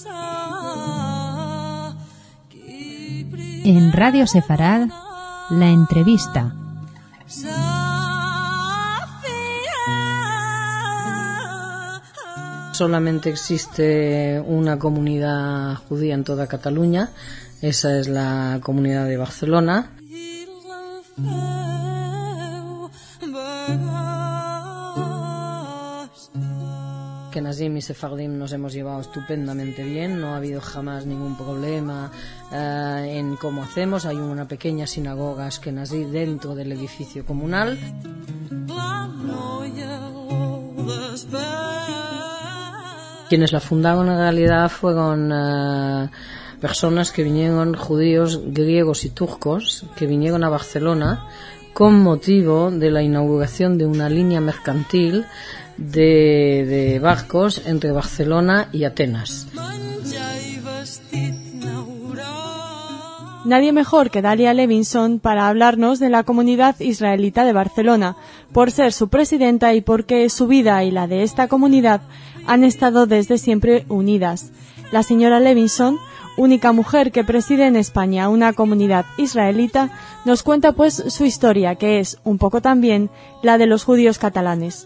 En Radio Sefarad, la entrevista. Solamente existe una comunidad judía en toda Cataluña, esa es la comunidad de Barcelona. Que Nazim y Sefardim nos hemos llevado estupendamente bien, no ha habido jamás ningún problema en cómo hacemos. Hay una pequeña sinagoga askenazí dentro del edificio comunal. Quienes la fundaron en realidad fueron personas que vinieron, judíos, griegos y turcos, que vinieron a Barcelona con motivo de la inauguración de una línea mercantil de barcos entre Barcelona y Atenas. Nadie mejor que Dalia Levinson para hablarnos de la comunidad israelita de Barcelona, por ser su presidenta y porque su vida y la de esta comunidad han estado desde siempre unidas. La señora Levinson, única mujer que preside en España una comunidad israelita, nos cuenta pues su historia, que es un poco también la de los judíos catalanes.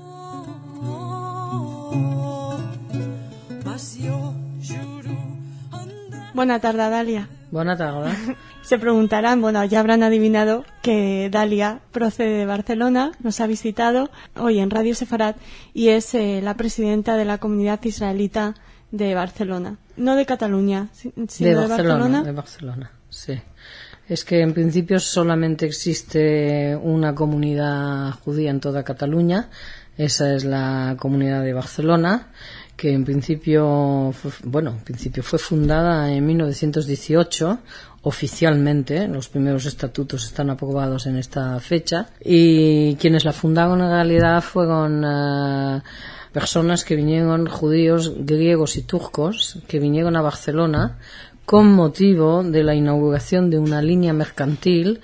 Buena tarde, Dalia. Buena tarde. Se preguntarán, bueno, ya habrán adivinado que Dalia procede de Barcelona, nos ha visitado hoy en Radio Sefarad y es la presidenta de la comunidad israelita de Barcelona. No de Cataluña, sino de Barcelona. De Barcelona, sí. Es que en principio solamente existe una comunidad judía en toda Cataluña, esa es la comunidad de Barcelona, que en principio fue fundada en 1918 oficialmente. Los primeros estatutos están aprobados en esta fecha, y quienes la fundaron en realidad fueron personas que vinieron, judíos, griegos y turcos, que vinieron a Barcelona con motivo de la inauguración de una línea mercantil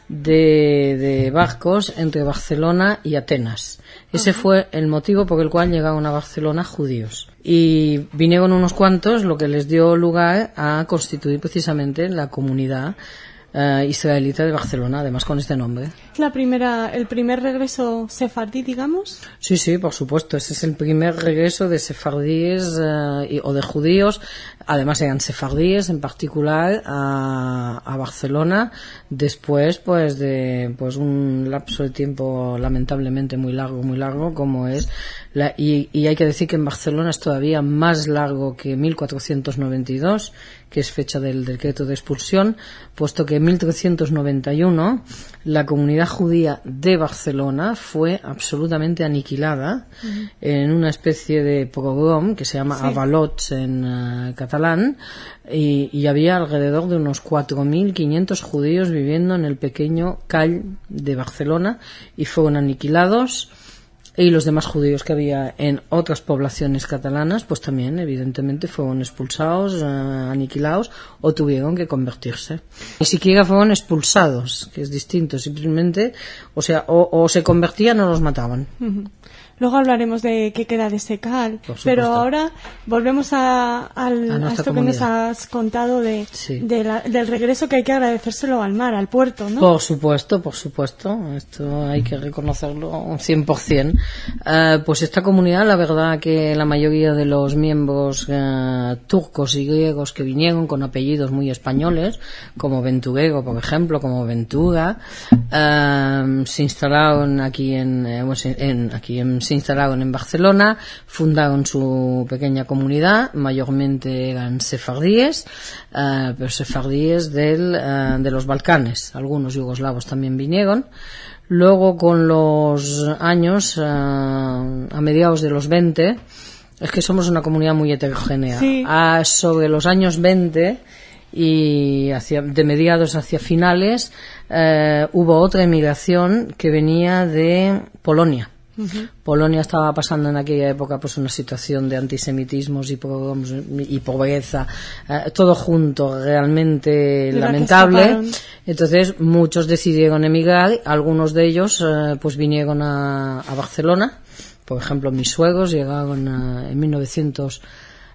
de barcos entre Barcelona y Atenas. Ese fue el motivo por el cual llegaron a Barcelona judíos. Y vinieron unos cuantos, lo que les dio lugar a constituir precisamente la comunidad israelita de Barcelona, además con este nombre. ¿Es el primer regreso sefardí, digamos? Sí, por supuesto. Ese es el primer regreso de sefardíes o de judíos, además eran sefardíes en particular, a Barcelona, después de un lapso de tiempo lamentablemente muy largo, como es y hay que decir que en Barcelona es todavía más largo que 1492, que es fecha del decreto de expulsión, puesto que en 1391 la comunidad judía de Barcelona fue absolutamente aniquilada en una especie de pogrom que se llama avalots en catalán, y había alrededor de unos 4.500 judíos viviendo en el pequeño call de Barcelona y fueron aniquilados. Y los demás judíos que había en otras poblaciones catalanas, pues también, evidentemente, fueron expulsados, aniquilados, o tuvieron que convertirse. Ni siquiera fueron expulsados, que es distinto, simplemente, o se convertían o los mataban. Luego hablaremos de qué queda de ese cal, pero ahora volvemos a esto que nos has contado del regreso, que hay que agradecérselo al mar, al puerto, ¿no? Por supuesto, esto hay que reconocerlo 100%. Pues esta comunidad, la verdad que la mayoría de los miembros turcos y griegos que vinieron con apellidos muy españoles, como Venturego, por ejemplo, como Ventura, se instalaron se instalaron en Barcelona, fundaron su pequeña comunidad, mayormente eran sefardíes, pero sefardíes de los Balcanes, algunos yugoslavos también vinieron. Luego, con los años, a mediados de los 20, es que somos una comunidad muy heterogénea. Sí. Sobre los años 20 y de mediados hacia finales, hubo otra emigración que venía de Polonia. Polonia estaba pasando en aquella época pues una situación de antisemitismos y pobreza, todo junto, realmente lamentable. Entonces muchos decidieron emigrar, algunos de ellos pues vinieron a Barcelona. Por ejemplo, mis suegros llegaron en 1900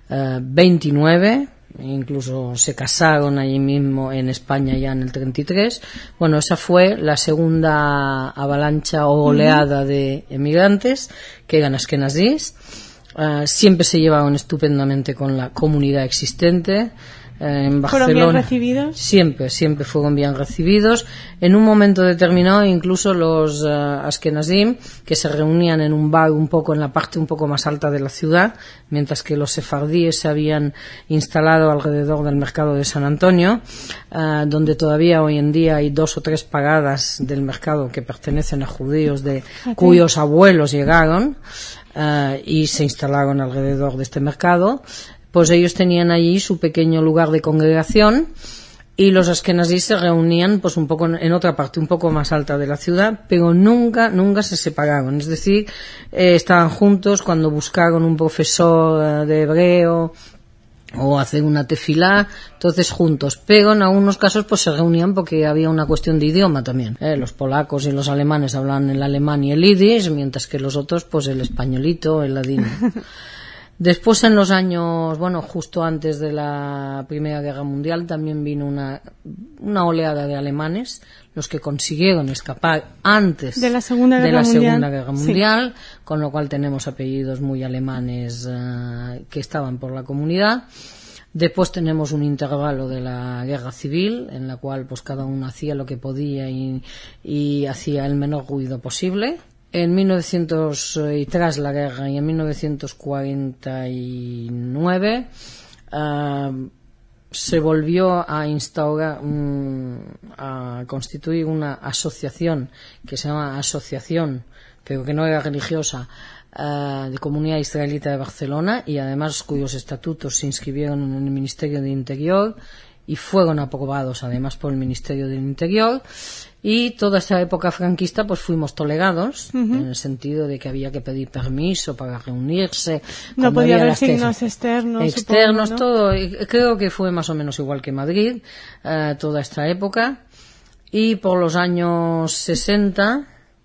29, incluso se casaron allí mismo en España ya en el 33. Bueno, esa fue la segunda avalancha o oleada de emigrantes que eran askenazíes. Siempre se llevaron estupendamente con la comunidad existente. En Barcelona. ¿Fueron bien recibidos? Siempre fueron bien recibidos. En un momento determinado, incluso los askenazim, que se reunían en un bar un poco en la parte un poco más alta de la ciudad, mientras que los sefardíes se habían instalado alrededor del mercado de San Antonio, donde todavía hoy en día hay 2 o 3 paradas del mercado que pertenecen a judíos cuyos abuelos llegaron y se instalaron alrededor de este mercado. Pues ellos tenían allí su pequeño lugar de congregación y los askenazíes se reunían pues un poco en otra parte un poco más alta de la ciudad, pero nunca se separaron. Es decir, estaban juntos cuando buscaron un profesor de hebreo o hacer una tefilá, entonces juntos, pero en algunos casos pues se reunían porque había una cuestión de idioma también. Los polacos y los alemanes hablaban el alemán y el yiddish, mientras que los otros pues el españolito, el ladino. Después, en los años, justo antes de la Primera Guerra Mundial, también vino una oleada de alemanes, los que consiguieron escapar antes de la Segunda Guerra Mundial, sí. Con lo cual tenemos apellidos muy alemanes que estaban por la comunidad. Después tenemos un intervalo de la Guerra Civil, en la cual pues cada uno hacía lo que podía y hacía el menor ruido posible. En 1900 y tras la guerra y en 1949 se volvió a instaurar, a constituir una asociación que se llama Asociación, pero que no era religiosa, de Comunidad Israelita de Barcelona, y además cuyos estatutos se inscribieron en el Ministerio de Interior y fueron aprobados además por el Ministerio del Interior. Y toda esa época franquista pues fuimos tolerados, en el sentido de que había que pedir permiso para reunirse. No podía haber signos externos, supongo, ¿no? Todo. Creo que fue más o menos igual que Madrid, toda esta época. Y por los años 60,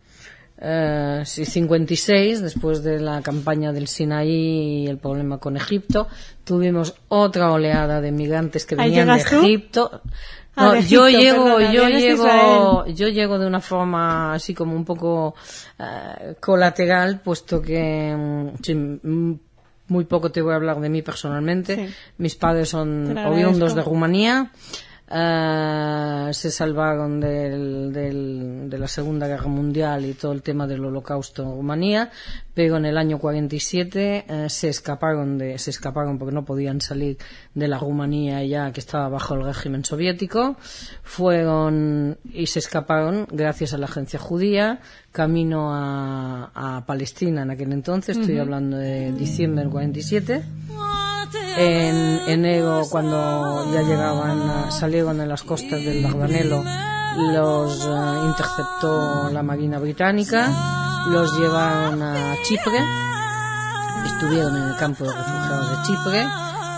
56, después de la campaña del Sinaí y el problema con Egipto, tuvimos otra oleada de migrantes que venían de Egipto. No, Egipto, yo llego de una forma así como un poco colateral, puesto que muy poco te voy a hablar de mí personalmente. Sí. Mis padres son oriundos de Rumanía. Se salvaron de la Segunda Guerra Mundial y todo el tema del Holocausto en Rumanía, pero en el año 47 se escaparon porque no podían salir de la Rumanía ya que estaba bajo el régimen soviético. Fueron y se escaparon gracias a la agencia judía camino a Palestina en aquel entonces. Estoy hablando de diciembre del 47. En enero, cuando ya salieron en las costas del Dardanelo, los interceptó la Marina Británica, los llevaron a Chipre, estuvieron en el campo de refugiados de Chipre.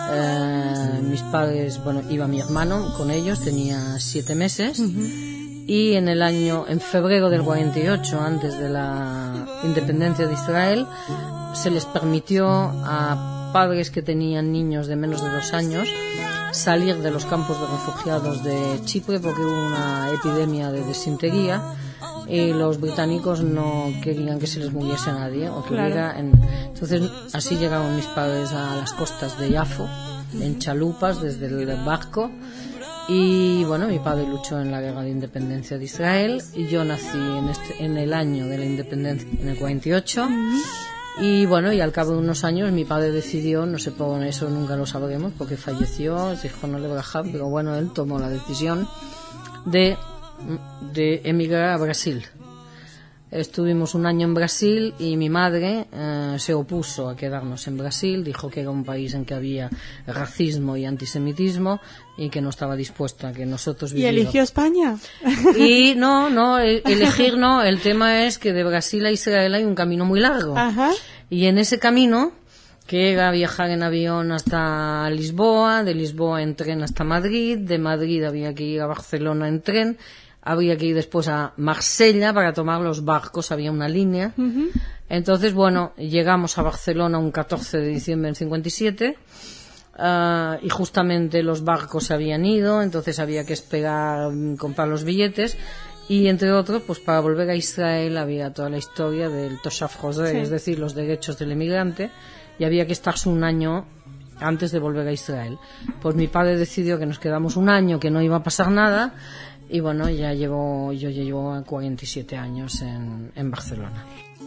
Mis padres, iba mi hermano con ellos, tenía 7 meses, y en febrero del 48, antes de la independencia de Israel, se les permitió a padres que tenían niños de menos de 2 años salir de los campos de refugiados de Chipre porque hubo una epidemia de disentería y los británicos no querían que se les muriese a nadie o que entonces así llegaron mis padres a las costas de Yafo en chalupas desde el barco. Y mi padre luchó en la guerra de independencia de Israel y yo nací en el año de la independencia, en el 48. Y y al cabo de unos años mi padre decidió, no sé por eso nunca lo sabremos porque falleció, se dijo no le bajar, pero él tomó la decisión de emigrar a Brasil. Estuvimos un año en Brasil y mi madre se opuso a quedarnos en Brasil, dijo que era un país en que había racismo y antisemitismo y que no estaba dispuesta a que nosotros viviéramos. ¿Y eligió España? Y elegir no, el tema es que de Brasil a Israel hay un camino muy largo. Ajá. Y en ese camino, que era viajar en avión hasta Lisboa, de Lisboa en tren hasta Madrid, de Madrid había que ir a Barcelona en tren, habría que ir después a Marsella para tomar los barcos, había una línea Entonces, bueno, llegamos a Barcelona un 14 de diciembre del 57 y justamente los barcos se habían ido, entonces había que esperar, comprar los billetes y entre otros, pues para volver a Israel había toda la historia del Toshav Hoser, sí, es decir, los derechos del emigrante, y había que estarse un año antes de volver a Israel. Pues mi padre decidió que nos quedamos un año, que no iba a pasar nada, y bueno, yo ya llevo 47 años en Barcelona.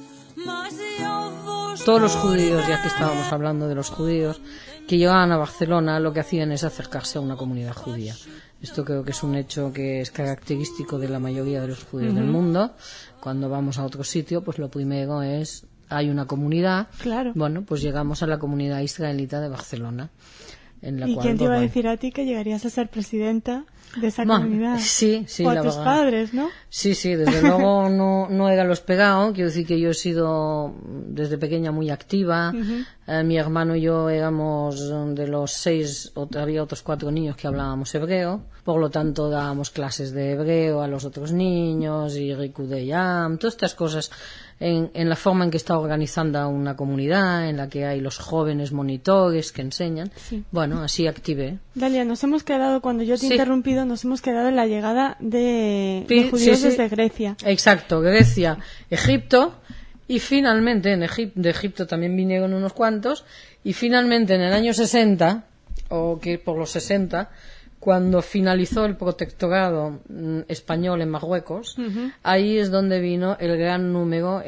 Todos los judíos, ya que estábamos hablando de los judíos, que llegaban a Barcelona, lo que hacían es acercarse a una comunidad judía. Esto creo que es un hecho que es característico de la mayoría de los judíos del mundo. Cuando vamos a otro sitio, pues lo primero es, hay una comunidad. Claro. Bueno, pues llegamos a la comunidad israelita de Barcelona. ¿Y quién te iba a decir a ti que llegarías a ser presidenta de esa comunidad? Sí, o a tus padres, ¿no? Sí, desde luego no era lo esperado. Quiero decir que yo he sido desde pequeña muy activa. Mi hermano y yo éramos de los 6, había otros 4 niños que hablábamos hebreo. Por lo tanto, dábamos clases de hebreo a los otros niños y Rikudeyam, todas estas cosas. En la forma en que está organizando una comunidad, en la que hay los jóvenes monitores que enseñan. Sí. Bueno, así activé. Dalia, nos hemos quedado, cuando yo te he interrumpido, nos hemos quedado en la llegada de judíos desde Grecia. Exacto, Grecia, Egipto, y finalmente de Egipto también vinieron unos cuantos, y finalmente en el año 60, o que por los 60, cuando finalizó el protectorado español en Marruecos, ahí es donde vino el gran número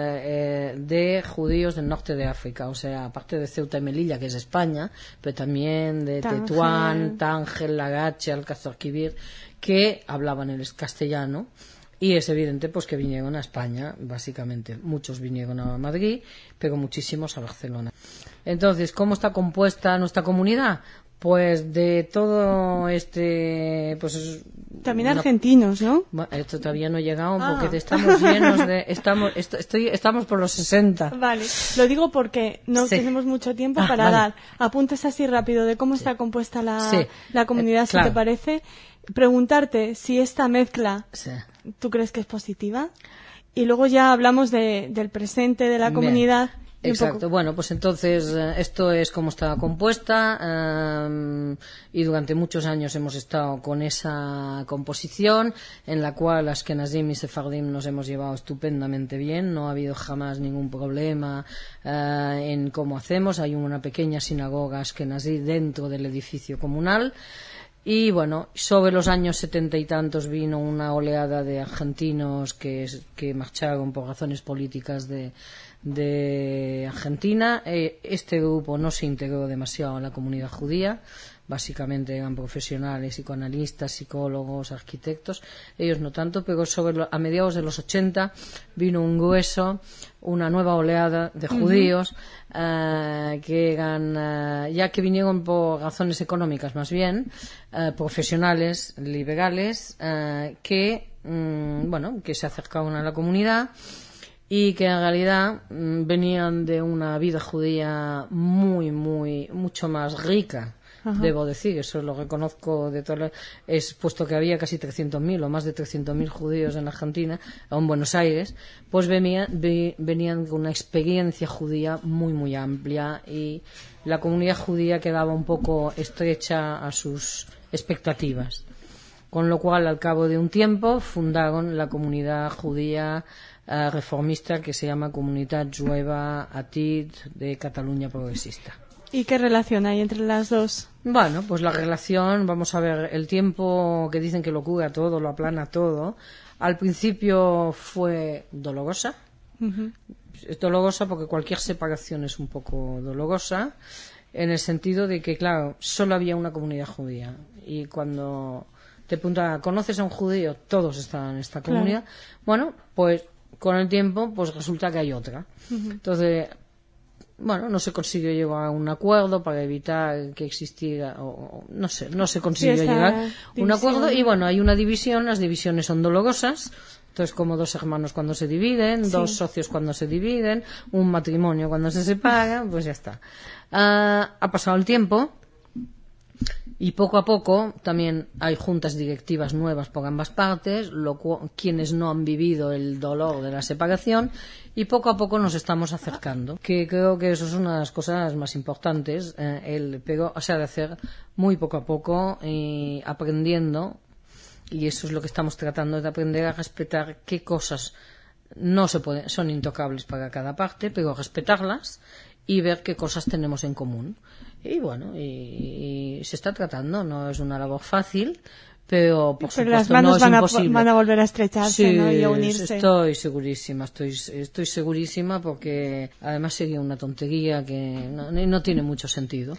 de judíos del norte de África, o sea, aparte de Ceuta y Melilla, que es España, pero también de Tetuán, Tánger, Lagache, Alcázar Quibir, que hablaban el castellano. Y es evidente pues que vinieron a España, básicamente. Muchos vinieron a Madrid, pero muchísimos a Barcelona. Entonces, ¿cómo está compuesta nuestra comunidad? Pues de todo pues también argentinos, ¿no? Bueno, esto todavía no ha llegado porque estamos llenos de estamos por los 60. Vale, lo digo porque no tenemos mucho tiempo para dar apuntes así rápido de cómo está compuesta la comunidad, si te parece. Preguntarte si esta mezcla tú crees que es positiva y luego ya hablamos del presente de la comunidad. Exacto, bueno, pues entonces esto es como está compuesta y durante muchos años hemos estado con esa composición en la cual Ashkenazim y Sefardim nos hemos llevado estupendamente bien, no ha habido jamás ningún problema en cómo hacemos. Hay una pequeña sinagoga Ashkenazí dentro del edificio comunal. Y bueno, sobre los años 70 y tantos vino una oleada de argentinos que marcharon por razones políticas de Argentina. Este grupo no se integró demasiado a la comunidad judía. Básicamente eran profesionales, psicoanalistas, psicólogos, arquitectos. Ellos no tanto, pero a mediados de los 80 vino una nueva oleada de judíos que eran, ya que vinieron por razones económicas más bien, profesionales, liberales, que se acercaban a la comunidad y que en realidad venían de una vida judía mucho más rica. Debo decir, eso lo reconozco puesto que había casi 300.000 o más de 300.000 judíos en Argentina, o en Buenos Aires, pues venían con una experiencia judía muy amplia y la comunidad judía quedaba un poco estrecha a sus expectativas. Con lo cual, al cabo de un tiempo, fundaron la comunidad judía reformista que se llama Comunitat Jueva Atid de Cataluña Progresista. ¿Y qué relación hay entre las dos? Bueno, pues la relación, vamos a ver, el tiempo que dicen que lo cura todo, lo aplana todo, al principio fue dolorosa. Es dolorosa porque cualquier separación es un poco dolorosa, en el sentido de que, claro, solo había una comunidad judía. Y cuando te preguntan, ¿conoces a un judío? Todos estaban en esta comunidad. Claro. Bueno, pues con el tiempo, pues resulta que hay otra. Entonces, bueno, no se consiguió llegar a un acuerdo para evitar que existiera, no se consiguió llegar a un acuerdo y bueno, hay una división, las divisiones son dolorosas, entonces como dos hermanos cuando se dividen, dos socios cuando se dividen, un matrimonio cuando se separa, pues ya está. Ha pasado el tiempo Y poco a poco también hay juntas directivas nuevas por ambas partes, quienes no han vivido el dolor de la separación, y poco a poco nos estamos acercando. Que creo que eso es una de las cosas más importantes, pero se ha de hacer muy poco a poco, aprendiendo, y eso es lo que estamos tratando, de aprender a respetar qué cosas no se pueden, son intocables para cada parte, pero respetarlas y ver qué cosas tenemos en común. Y bueno, y se está tratando, no es una labor fácil, pero por supuesto las manos no es imposible. Van a volver a estrecharse, Sí, ¿no? Y a unirse. Estoy segurísima porque además sería una tontería que no tiene mucho sentido.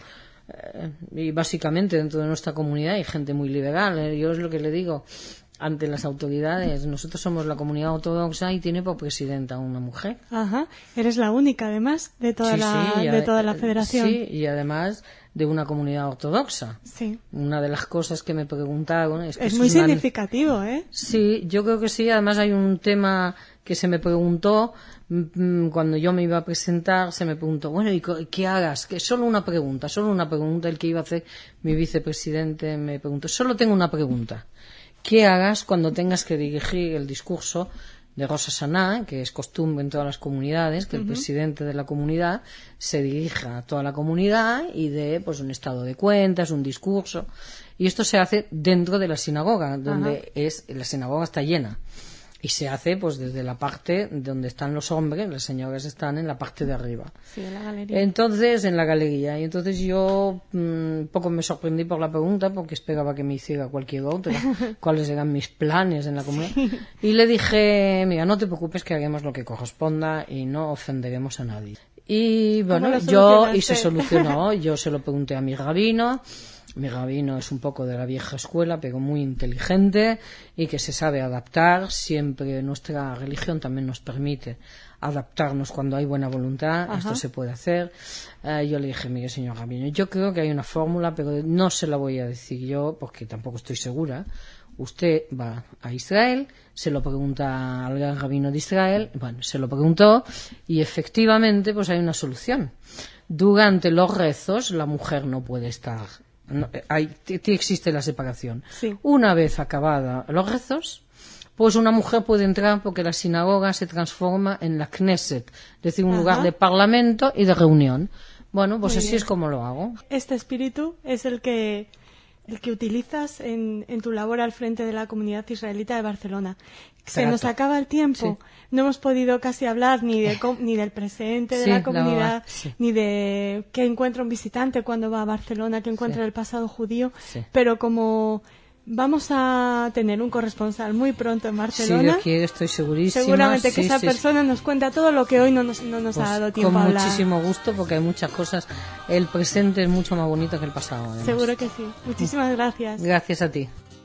Y básicamente dentro de nuestra comunidad hay gente muy liberal. Yo es lo que le digo ante las autoridades. Nosotros somos la comunidad ortodoxa y tiene por presidenta una mujer. Ajá. Eres la única, además, de toda la federación. Sí, y además de una comunidad ortodoxa. Sí. Una de las cosas que me preguntaron es que es muy significativo, ¿eh? Sí, yo creo que sí. Además hay un tema que se me preguntó cuando yo me iba a presentar, se me preguntó, bueno, ¿y qué hagas? Que solo una pregunta, el que iba a hacer mi vicepresidente me preguntó, solo tengo una pregunta. ¿Qué hagas cuando tengas que dirigir el discurso de Rosh Hashanah, que es costumbre en todas las comunidades, que el presidente de la comunidad se dirija a toda la comunidad y dé pues un estado de cuentas, un discurso? Y esto se hace dentro de la sinagoga, donde la sinagoga está llena. Y se hace pues desde la parte donde están los hombres, las señoras están en la parte de arriba. Sí, en la galería. Entonces, en la galería. Y entonces yo poco me sorprendí por la pregunta, porque esperaba que me hiciera cualquier otra, cuáles eran mis planes en la comunidad. Y le dije, mira, no te preocupes, que haremos lo que corresponda y no ofenderemos a nadie. Y bueno, se solucionó. Yo se lo pregunté a mi rabino. Mi rabino es un poco de la vieja escuela, pero muy inteligente y que se sabe adaptar. Siempre nuestra religión también nos permite adaptarnos cuando hay buena voluntad. Ajá. Esto se puede hacer. Yo le dije, mire, señor rabino, yo creo que hay una fórmula, pero no se la voy a decir yo porque tampoco estoy segura. Usted va a Israel, se lo pregunta al gran rabino de Israel, bueno, se lo preguntó y efectivamente pues hay una solución. Durante los rezos la mujer no puede estar. Existe la separación. Sí. Una vez acabada los rezos, pues una mujer puede entrar porque la sinagoga se transforma en la Knesset, es decir, un lugar de parlamento y de reunión. Bueno, pues así es como lo hago. Este espíritu es el que utilizas en tu labor al frente de la comunidad israelita de Barcelona. Se nos acaba el tiempo. Sí. No hemos podido casi hablar ni del presente de la comunidad, ni de qué encuentra un visitante cuando va a Barcelona, qué encuentra el pasado judío. Sí. Pero como vamos a tener un corresponsal muy pronto en Barcelona, sí, yo estoy segurísima. Seguramente que esa persona nos cuenta todo lo que hoy no nos ha dado tiempo a hablar. Con muchísimo gusto, porque hay muchas cosas. El presente es mucho más bonito que el pasado. Además. Seguro que sí. Muchísimas gracias. Gracias a ti.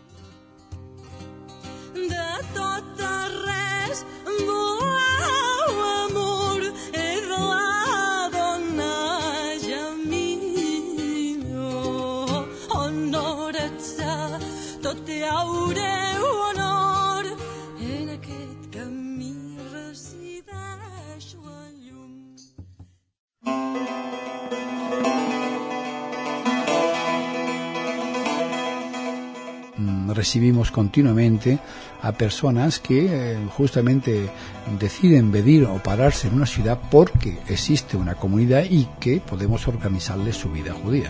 Recibimos continuamente a personas que justamente deciden venir o pararse en una ciudad porque existe una comunidad y que podemos organizarles su vida judía.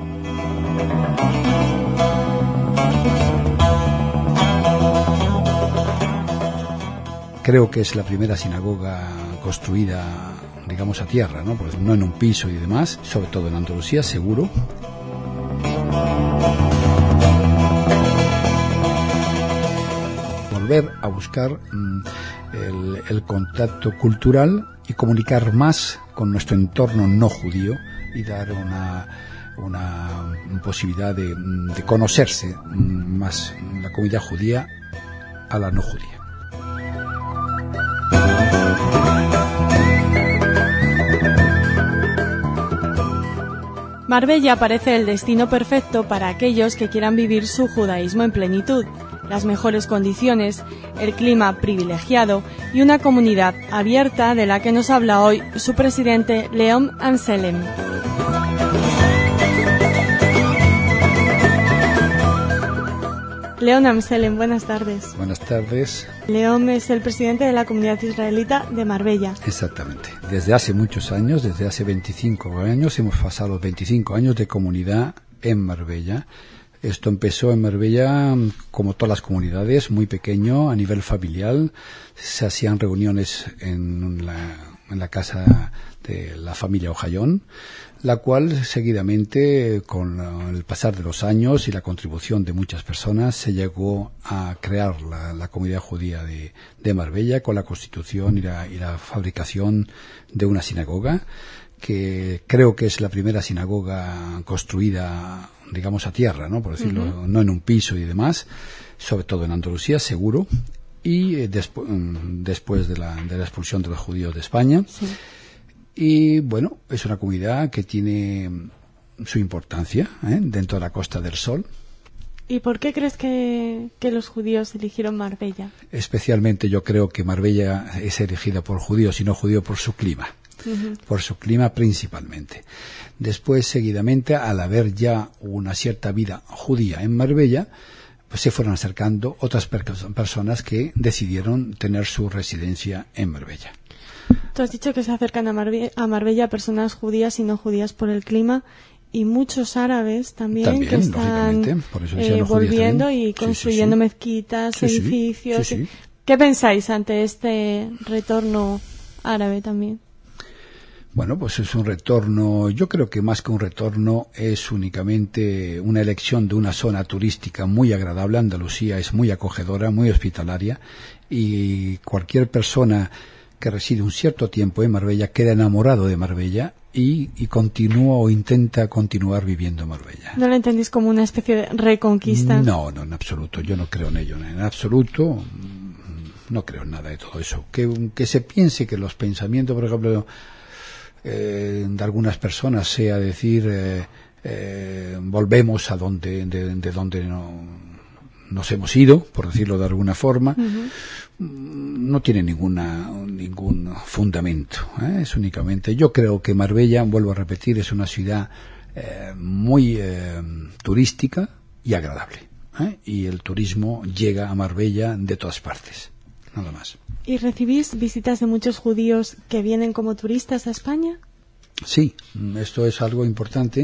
Creo que es la primera sinagoga construida, digamos, a tierra, ¿no? Porque no en un piso y demás, sobre todo en Andalucía, seguro. Volver a buscar el contacto cultural y comunicar más con nuestro entorno no judío y dar una posibilidad de conocerse más la comunidad judía a la no judía. Marbella parece el destino perfecto para aquellos que quieran vivir su judaísmo en plenitud. Las mejores condiciones, el clima privilegiado y una comunidad abierta de la que nos habla hoy su presidente Leon Anselem. León Amselem, buenas tardes. Buenas tardes. León es el presidente de la comunidad israelita de Marbella. Exactamente. Desde hace muchos años, desde hace 25 años, hemos pasado 25 años de comunidad en Marbella. Esto empezó en Marbella, como todas las comunidades, muy pequeño, a nivel familiar. Se hacían reuniones en la casa de la familia Ojayón, la cual seguidamente, con el pasar de los años y la contribución de muchas personas, se llegó a crear la comunidad judía de Marbella con la constitución y la fabricación de una sinagoga, que creo que es la primera sinagoga construida, digamos, a tierra, ¿no? Por decirlo, no en un piso y demás, sobre todo en Andalucía, seguro, y después de la expulsión de los judíos de España. Sí. Y bueno, es una comunidad que tiene su importancia dentro de la Costa del Sol. ¿Y por qué crees que los judíos eligieron Marbella? Especialmente yo creo que Marbella es elegida por judíos y no judíos por su clima. Por su clima principalmente. Después, seguidamente, al haber ya una cierta vida judía en Marbella, pues se fueron acercando otras personas que decidieron tener su residencia en Marbella. Tú has dicho que se acercan a Marbella personas judías y no judías por el clima, y muchos árabes también que están por eso volviendo también. Y construyendo mezquitas, edificios. Sí. ¿Qué pensáis ante este retorno árabe también? Bueno, pues es un retorno, yo creo que más que un retorno es únicamente una elección de una zona turística muy agradable. Andalucía es muy acogedora, muy hospitalaria, y cualquier persona que reside un cierto tiempo en Marbella queda enamorado de Marbella y continúa o intenta continuar viviendo en Marbella. ¿No lo entendís como una especie de reconquista? No, en absoluto, yo no creo en ello, en absoluto. No creo en nada de todo eso. Que se piense que los pensamientos, por ejemplo, de algunas personas sea decir volvemos a de donde nos hemos ido, por decirlo de alguna forma, no tiene ningún fundamento. Es únicamente, yo creo que Marbella, vuelvo a repetir, es una ciudad muy turística y agradable, y el turismo llega a Marbella de todas partes, nada más. ¿Y recibís visitas de muchos judíos que vienen como turistas a España? Sí, esto es algo importante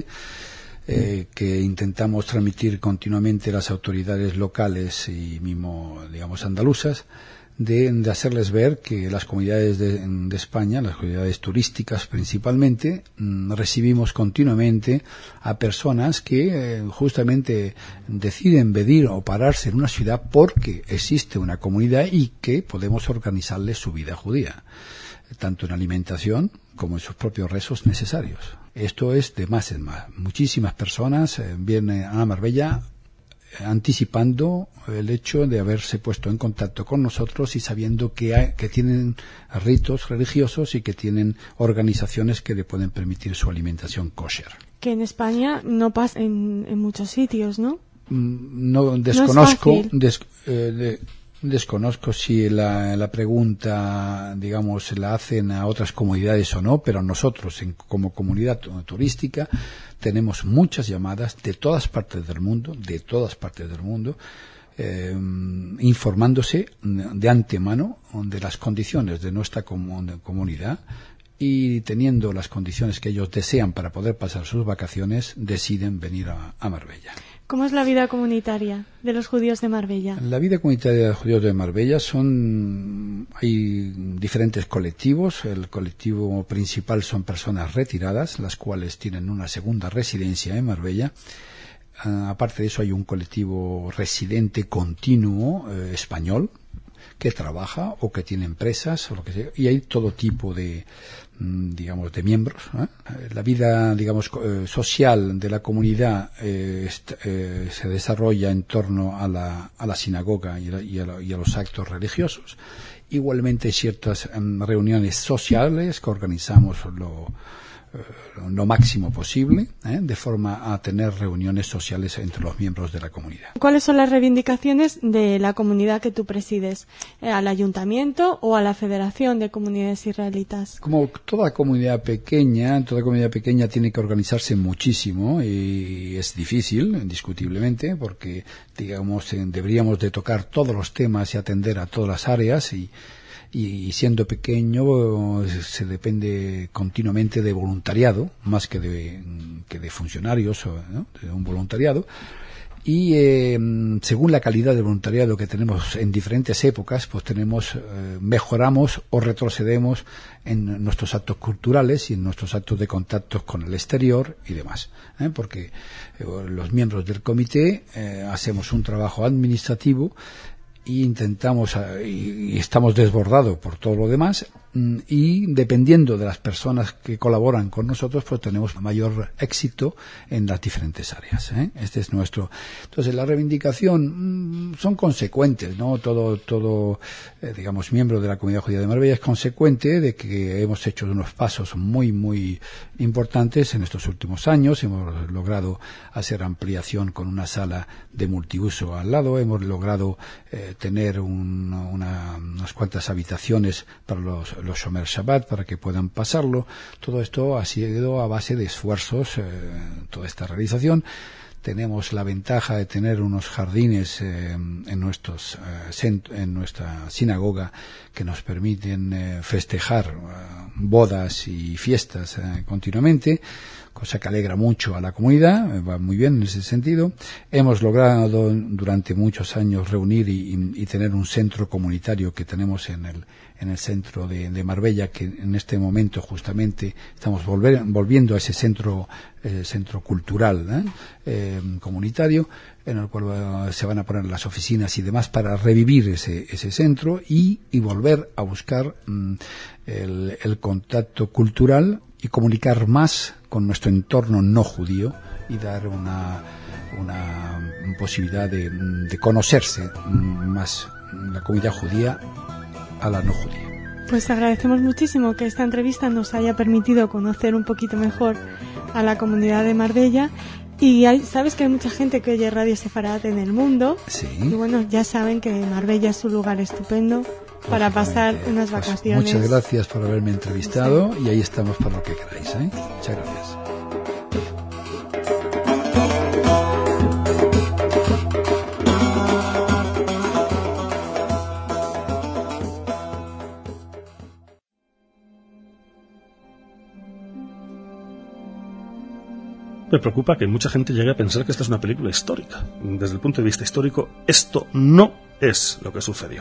que intentamos transmitir continuamente a las autoridades locales y mismo, digamos, andaluzas, de hacerles ver que las comunidades de España, las comunidades turísticas principalmente, recibimos continuamente a personas que justamente deciden venir o pararse en una ciudad porque existe una comunidad y que podemos organizarles su vida judía, tanto en alimentación como en sus propios rezos necesarios. Esto es de más en más. Muchísimas personas vienen a Marbella anticipando el hecho de haberse puesto en contacto con nosotros y sabiendo que tienen ritos religiosos y que tienen organizaciones que le pueden permitir su alimentación kosher. Que en España no pasa en muchos sitios, ¿no? No desconozco, no es fácil. Desconozco si la pregunta, digamos, la hacen a otras comunidades o no, pero nosotros, como comunidad turística, tenemos muchas llamadas de todas partes del mundo, informándose de antemano de las condiciones de nuestra comunidad, y teniendo las condiciones que ellos desean para poder pasar sus vacaciones, deciden venir a Marbella. ¿Cómo es la vida comunitaria de los judíos de Marbella? La vida comunitaria de los judíos de Marbella hay diferentes colectivos. El colectivo principal son personas retiradas, las cuales tienen una segunda residencia en Marbella. Aparte de eso, hay un colectivo residente continuo español que trabaja o que tiene empresas o lo que sea, y hay todo tipo de miembros. La vida, social de la comunidad se desarrolla en torno a la sinagoga y a los actos religiosos. Igualmente ciertas reuniones sociales que organizamos lo máximo posible, de forma a tener reuniones sociales entre los miembros de la comunidad. ¿Cuáles son las reivindicaciones de la comunidad que tú presides? ¿Al ayuntamiento o a la Federación de Comunidades Israelitas? Como toda comunidad pequeña tiene que organizarse muchísimo y es difícil, indiscutiblemente, porque digamos deberíamos de tocar todos los temas y atender a todas las áreas y siendo pequeño se depende continuamente de voluntariado más que de funcionarios, ¿no? De un voluntariado. Y según la calidad del voluntariado que tenemos en diferentes épocas, pues mejoramos o retrocedemos en nuestros actos culturales y en nuestros actos de contacto con el exterior y demás, porque los miembros del comité hacemos un trabajo administrativo y intentamos y estamos desbordados por todo lo demás, y dependiendo de las personas que colaboran con nosotros, pues tenemos mayor éxito en las diferentes áreas, Este es nuestro. Entonces la reivindicación son consecuentes, ¿no? Todo digamos miembro de la Comunidad Judía de Marbella es consecuente de que hemos hecho unos pasos muy muy importantes en estos últimos años. Hemos logrado hacer ampliación con una sala de multiuso al lado, hemos logrado tener unas cuantas habitaciones para los Shomer Shabbat para que puedan pasarlo. Todo esto ha sido a base de esfuerzos, toda esta realización. Tenemos la ventaja de tener unos jardines en nuestra sinagoga que nos permiten festejar bodas y fiestas continuamente, cosa que alegra mucho a la comunidad, va muy bien en ese sentido. Hemos logrado durante muchos años reunir y tener un centro comunitario que tenemos en el centro de Marbella, que en este momento justamente estamos volviendo a ese centro cultural, comunitario, en el cual se van a poner las oficinas y demás para revivir ese centro y volver a buscar el contacto cultural y comunicar más con nuestro entorno no judío y dar una posibilidad de conocerse más la comunidad judía a la no judía. Pues agradecemos muchísimo que esta entrevista nos haya permitido conocer un poquito mejor a la comunidad de Marbella. Y sabes que hay mucha gente que oye Radio Sefarad en el mundo. Sí. Y bueno, ya saben que Marbella es un lugar estupendo para pasar unas vacaciones. Muchas gracias por haberme entrevistado, y ahí estamos para lo que queráis, Muchas gracias. Me preocupa que mucha gente llegue a pensar que esta es una película histórica. Desde el punto de vista histórico, esto no es lo que sucedió.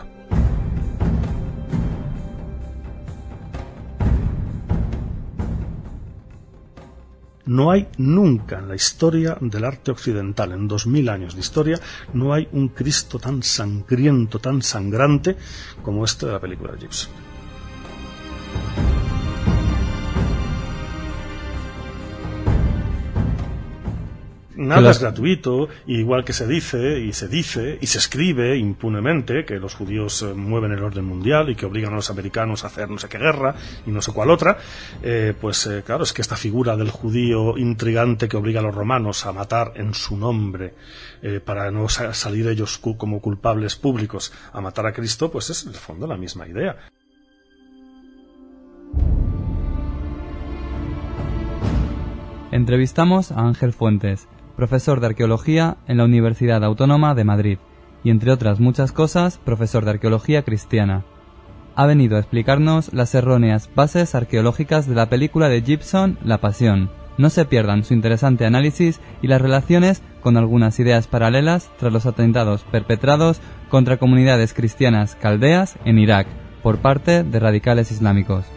No hay nunca en la historia del arte occidental, en 2000 años de historia, no hay un Cristo tan sangriento, tan sangrante como este de la película de Gibson. Nada es gratuito, igual que se dice y se escribe impunemente que los judíos mueven el orden mundial y que obligan a los americanos a hacer no sé qué guerra y no sé cuál otra. Claro, es que esta figura del judío intrigante que obliga a los romanos a matar en su nombre para no salir ellos como culpables públicos a matar a Cristo, pues es en el fondo la misma idea. Entrevistamos a Ángel Fuentes, profesor de Arqueología en la Universidad Autónoma de Madrid, y entre otras muchas cosas, profesor de Arqueología Cristiana. Ha venido a explicarnos las erróneas bases arqueológicas de la película de Gibson, La Pasión. No se pierdan su interesante análisis y las relaciones con algunas ideas paralelas tras los atentados perpetrados contra comunidades cristianas caldeas en Irak por parte de radicales islámicos.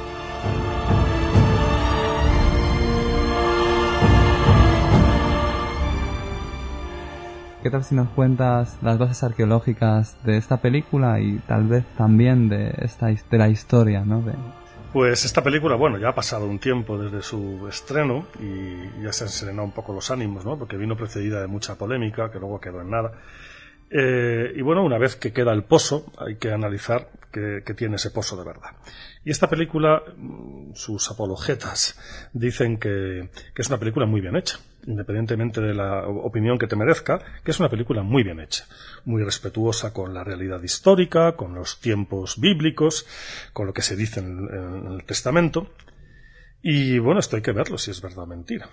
¿Qué tal si nos cuentas las bases arqueológicas de esta película y tal vez también de la historia, ¿no? Pues esta película, bueno, ya ha pasado un tiempo desde su estreno y ya se han serenado un poco los ánimos, ¿no? Porque vino precedida de mucha polémica que luego quedó en nada. Y bueno, una vez que queda el pozo, hay que analizar qué tiene ese pozo de verdad. Y esta película, sus apologetas dicen que es una película muy bien hecha, independientemente de la opinión que te merezca, que es una película muy bien hecha, muy respetuosa con la realidad histórica, con los tiempos bíblicos, con lo que se dice en el Testamento. Y bueno, esto hay que verlo si es verdad o mentira.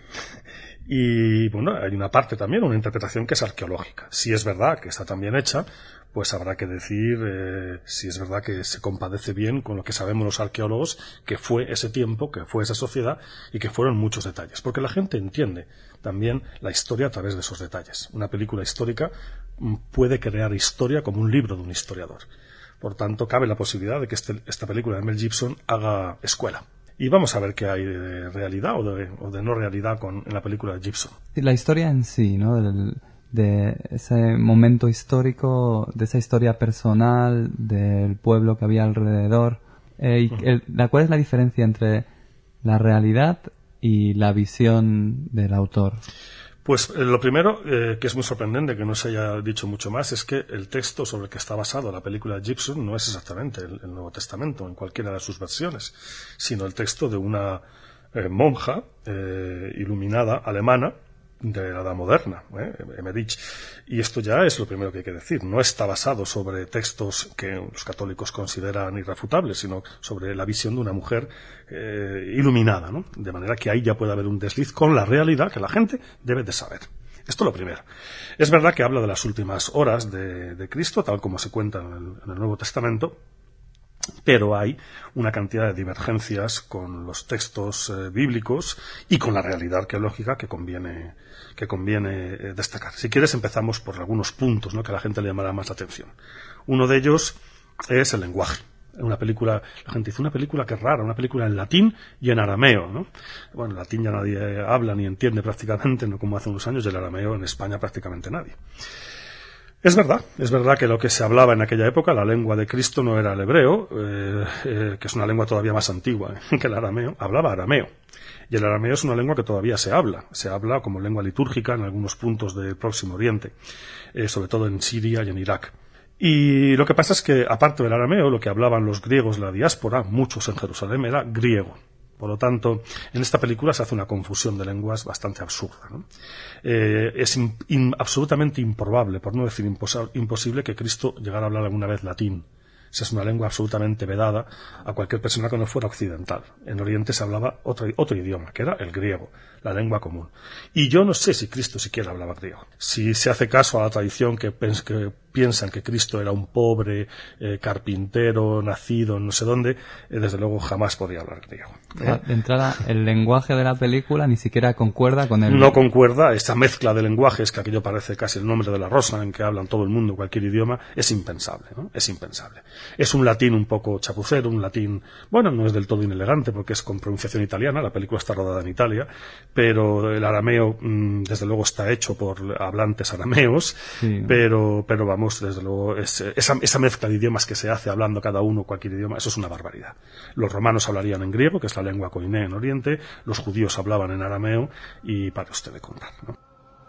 Y bueno, hay una parte también, una interpretación que es arqueológica. Si es verdad que está tan bien hecha, pues habrá que decir si es verdad que se compadece bien con lo que sabemos los arqueólogos, que fue ese tiempo, que fue esa sociedad y que fueron muchos detalles. Porque la gente entiende también la historia a través de esos detalles. Una película histórica puede crear historia como un libro de un historiador. Por tanto, cabe la posibilidad de que esta película de Mel Gibson haga escuela. Y vamos a ver qué hay de realidad o de no realidad en la película de Gibson. La historia en sí, ¿no? De ese momento histórico, de esa historia personal, del pueblo que había alrededor. ¿Cuál es la diferencia entre la realidad y la visión del autor? Pues lo primero, que es muy sorprendente que no se haya dicho mucho más, es que el texto sobre el que está basado la película de Gibson no es exactamente el Nuevo Testamento, en cualquiera de sus versiones, sino el texto de una monja iluminada alemana de la Edad Moderna, Emmerich. Y esto ya es lo primero que hay que decir. No está basado sobre textos que los católicos consideran irrefutables, sino sobre la visión de una mujer iluminada, ¿no? De manera que ahí ya puede haber un desliz con la realidad que la gente debe de saber. Esto es lo primero. Es verdad que habla de las últimas horas de Cristo, tal como se cuenta en el Nuevo Testamento, pero hay una cantidad de divergencias con los textos bíblicos y con la realidad arqueológica que conviene destacar. Si quieres, empezamos por algunos puntos, ¿no?, que a la gente le llamará más la atención. Uno de ellos es el lenguaje. Una película, la gente dice, una película que es rara, una película en latín y en arameo, ¿no? Bueno, en latín ya nadie habla ni entiende prácticamente, no como hace unos años, y el arameo en España prácticamente nadie. Es verdad que lo que se hablaba en aquella época, la lengua de Cristo no era el hebreo, que es una lengua todavía más antigua que el arameo, hablaba arameo. Y el arameo es una lengua que todavía se habla como lengua litúrgica en algunos puntos del Próximo Oriente, sobre todo en Siria y en Irak. Y lo que pasa es que, aparte del arameo, lo que hablaban los griegos de la diáspora, muchos en Jerusalén, era griego. Por lo tanto, en esta película se hace una confusión de lenguas bastante absurda, ¿no? Es absolutamente improbable, por no decir imposible, que Cristo llegara a hablar alguna vez latín. Esa es una lengua absolutamente vedada a cualquier persona que no fuera occidental. En Oriente se hablaba otro idioma, que era el griego, la lengua común. Y yo no sé si Cristo siquiera hablaba griego. Si se hace caso a la tradición que piensan que Cristo era un pobre carpintero nacido en no sé dónde, desde luego jamás podía hablar griego. De entrada, el lenguaje de la película ni siquiera concuerda con el... No concuerda, esa mezcla de lenguajes, que aquello parece casi el nombre de la rosa, en que hablan todo el mundo cualquier idioma, es impensable, ¿no? Es impensable. Es un latín un poco chapucero, un latín, bueno, no es del todo inelegante porque es con pronunciación italiana, la película está rodada en Italia, pero el arameo, desde luego, está hecho por hablantes arameos, sí. pero vamos, desde luego, esa mezcla de idiomas que se hace hablando cada uno cualquier idioma, eso es una barbaridad. Los romanos hablarían en griego, que es la lengua koiné en Oriente, los judíos hablaban en arameo, y para usted de contar, ¿no?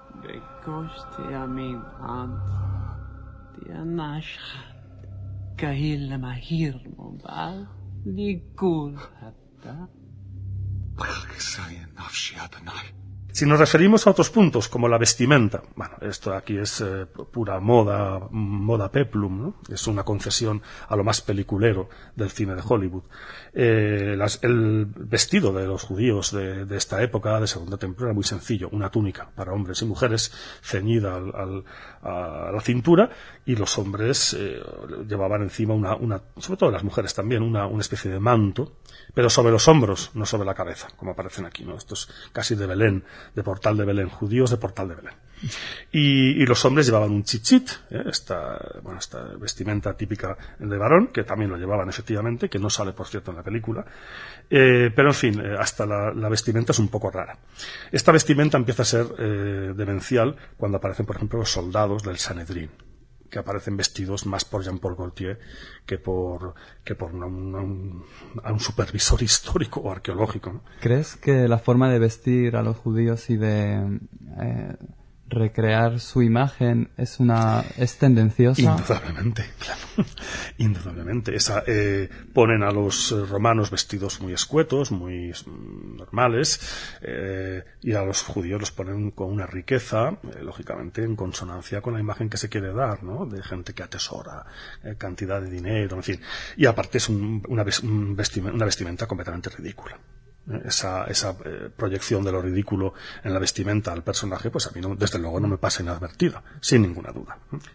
Si nos referimos a otros puntos, como la vestimenta, bueno, esto aquí es pura moda peplum, ¿no? Es una concesión a lo más peliculero del cine de Hollywood. El vestido de los judíos de esta época, de Segunda Templo, era muy sencillo, una túnica para hombres y mujeres ceñida a la cintura, y los hombres llevaban encima sobre todo las mujeres también, una especie de manto, pero sobre los hombros, no sobre la cabeza, como aparecen aquí, ¿no? Esto es casi de Belén, de Portal de Belén, judíos de Portal de Belén. Y los hombres llevaban un tzitzit, esta vestimenta típica de varón, que también lo llevaban efectivamente, que no sale, por cierto, en la película, pero en fin, hasta la vestimenta es un poco rara. Esta vestimenta empieza a ser demencial cuando aparecen, por ejemplo, los soldados del Sanedrín, que aparecen vestidos más por Jean-Paul Gaultier que por un supervisor histórico o arqueológico, ¿no? ¿Crees que la forma de vestir a los judíos y de recrear su imagen es tendenciosa. Indudablemente, claro. Indudablemente. Ponen a los romanos vestidos muy escuetos, muy normales, y a los judíos los ponen con una riqueza, lógicamente en consonancia con la imagen que se quiere dar, ¿no? De gente que atesora cantidad de dinero, en fin. Y aparte es una vestimenta completamente ridícula. Esa proyección de lo ridículo en la vestimenta al personaje, pues a mí desde luego no me pasa inadvertida, sin ninguna duda.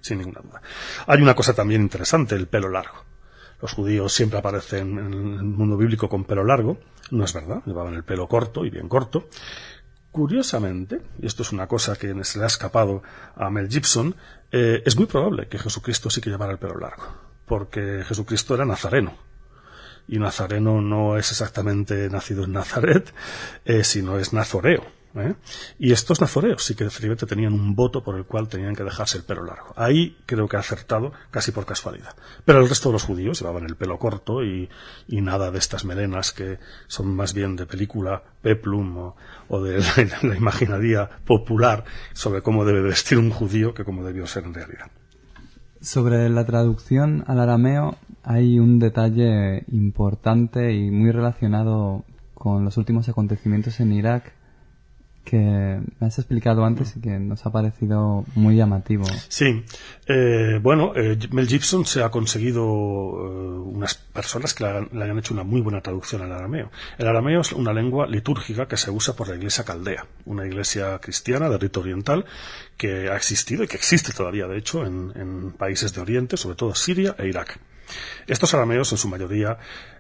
Hay una cosa también interesante, el pelo largo. Los judíos siempre aparecen en el mundo bíblico con pelo largo, no es verdad, llevaban el pelo corto y bien corto. Curiosamente, y esto es una cosa que se le ha escapado a Mel Gibson, es muy probable que Jesucristo sí que llevara el pelo largo, porque Jesucristo era nazareno. Y nazareno no es exactamente nacido en Nazaret, sino es nazoreo. Y estos nazoreos sí que efectivamente tenían un voto por el cual tenían que dejarse el pelo largo. Ahí creo que ha acertado casi por casualidad. Pero el resto de los judíos llevaban el pelo corto y nada de estas melenas que son más bien de película peplum o de la imaginaría popular sobre cómo debe vestir un judío que cómo debió ser en realidad. Sobre la traducción al arameo hay un detalle importante y muy relacionado con los últimos acontecimientos en Irak que me has explicado antes y que nos ha parecido muy llamativo. Sí, Mel Gibson se ha conseguido unas personas que le han hecho una muy buena traducción al arameo. El arameo es una lengua litúrgica que se usa por la iglesia caldea, una iglesia cristiana de rito oriental que ha existido y que existe todavía, de hecho, en países de Oriente, sobre todo Siria e Irak. Estos arameos, en su mayoría,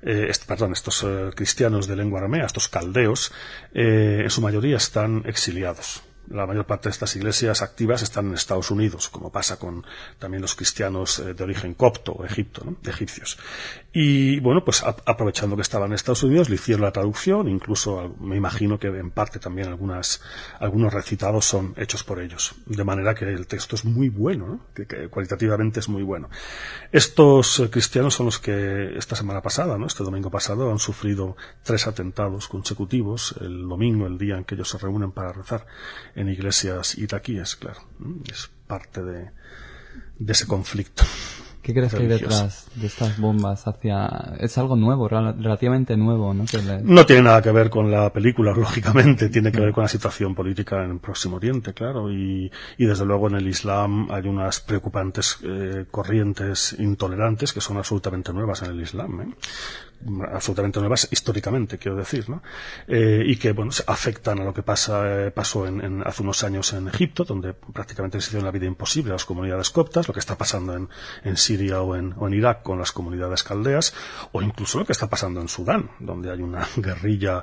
estos cristianos de lengua aramea, estos caldeos, en su mayoría están exiliados. La mayor parte de estas iglesias activas están en Estados Unidos, como pasa con también los cristianos de origen copto o Egipto, ¿no? De egipcios. Y bueno, pues aprovechando que estaban en Estados Unidos, le hicieron la traducción, incluso me imagino que en parte también algunos recitados son hechos por ellos. De manera que el texto es muy bueno, ¿no? Que cualitativamente es muy bueno. Estos cristianos son los que esta semana pasada, ¿no? Este domingo pasado, han sufrido 3 atentados consecutivos. El domingo, el día en que ellos se reúnen para rezar en iglesias iraquíes, claro. Es parte de ese conflicto. ¿Qué crees que hay detrás de estas bombas? Es algo nuevo, relativamente nuevo, ¿no? No tiene nada que ver con la película, lógicamente. Tiene que ver con la situación política en el Próximo Oriente, claro. Y desde luego en el Islam hay unas preocupantes corrientes intolerantes que son absolutamente nuevas en el Islam, absolutamente nuevas históricamente, quiero decir, ¿no? Y que, bueno, afectan a lo que pasó hace unos años en Egipto, donde prácticamente se hizo la vida imposible a las comunidades coptas, lo que está pasando en Siria o en Irak con las comunidades caldeas, o incluso lo que está pasando en Sudán, donde hay una guerrilla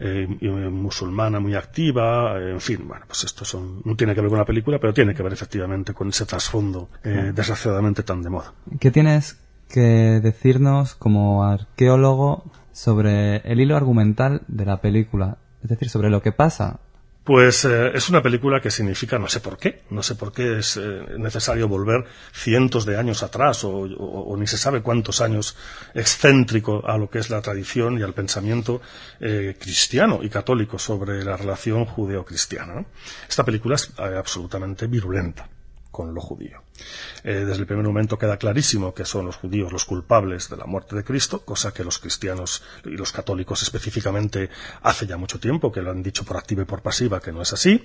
musulmana muy activa, en fin, bueno, pues esto no tiene que ver con la película, pero tiene que ver efectivamente con ese trasfondo desgraciadamente tan de moda. ¿Qué tienes que decirnos como arqueólogo sobre el hilo argumental de la película? Es decir, sobre lo que pasa. Pues es una película que significa no sé por qué es necesario volver cientos de años atrás o ni se sabe cuántos años excéntrico a lo que es la tradición y al pensamiento cristiano y católico sobre la relación judeo-cristiana, ¿no? Esta película es absolutamente virulenta con lo judío. Desde el primer momento queda clarísimo que son los judíos los culpables de la muerte de Cristo, cosa que los cristianos y los católicos específicamente hace ya mucho tiempo que lo han dicho por activa y por pasiva que no es así,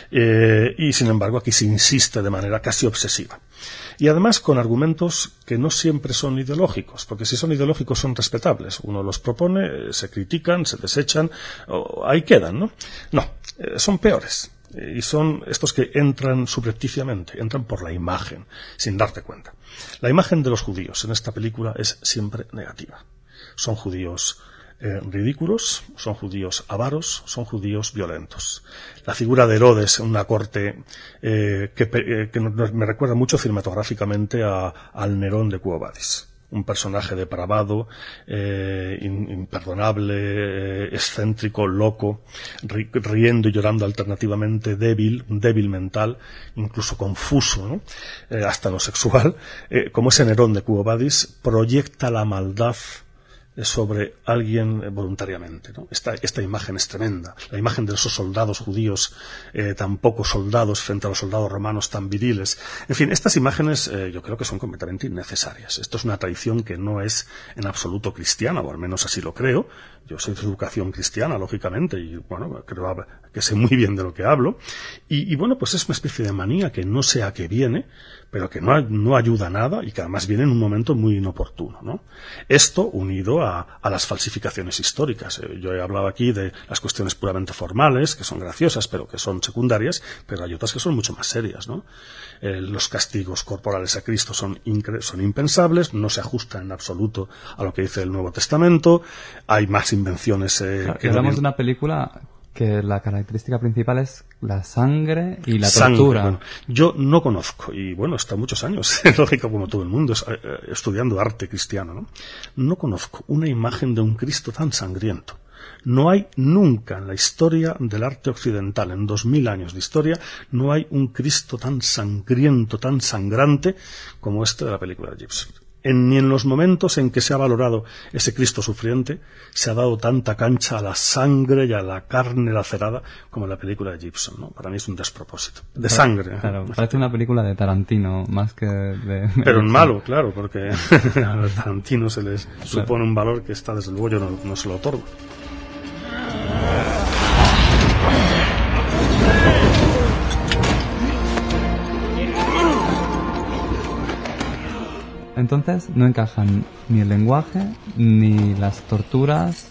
y sin embargo aquí se insiste de manera casi obsesiva. Y además con argumentos que no siempre son ideológicos, porque si son ideológicos son respetables. Uno los propone, se critican, se desechan, ahí quedan, ¿no? No, son peores. Y son estos que entran subrepticiamente, entran por la imagen, sin darte cuenta. La imagen de los judíos en esta película es siempre negativa. Son judíos ridículos, son judíos avaros, son judíos violentos. La figura de Herodes en una corte que me recuerda mucho cinematográficamente al Nerón de Quo Vadis. Un personaje depravado, imperdonable, excéntrico, loco, riendo y llorando alternativamente, débil mental, incluso confuso, ¿no? Hasta lo sexual, como ese Nerón de Quo Vadis proyecta la maldad sobre alguien voluntariamente, ¿no? Esta imagen es tremenda, la imagen de esos soldados judíos tan pocos soldados frente a los soldados romanos tan viriles. En fin, estas imágenes yo creo que son completamente innecesarias. Esto es una tradición que no es en absoluto cristiana, o al menos así lo creo. Yo soy de educación cristiana, lógicamente, y bueno, creo que sé muy bien de lo que hablo. Y bueno, pues es una especie de manía que no sé a qué viene, pero que no ayuda a nada y que además viene en un momento muy inoportuno, ¿no? Esto unido a las falsificaciones históricas. Yo he hablado aquí de las cuestiones puramente formales, que son graciosas, pero que son secundarias, pero hay otras que son mucho más serias, ¿no? Los castigos corporales a Cristo son impensables, no se ajustan en absoluto a lo que dice el Nuevo Testamento, hay más invenciones... hablamos de una película que la característica principal es la sangre y la tortura. Bueno, yo no conozco, y bueno, está muchos años, lógico como todo el mundo, estudiando arte cristiano, ¿no? No conozco una imagen de un Cristo tan sangriento. No hay nunca en la historia del arte occidental, en 2000 años de historia, no hay un Cristo tan sangriento, tan sangrante como este de la película de Gibson. Ni en los momentos en que se ha valorado ese Cristo sufriente se ha dado tanta cancha a la sangre y a la carne lacerada como en la película de Gibson, ¿no? Para mí es un despropósito. De sangre. Claro, parece una película de Tarantino, más que de... Pero en malo, claro, porque a los Tarantino se les supone un valor que está, desde luego, yo no se lo otorgo. Entonces no encajan ni el lenguaje ni las torturas.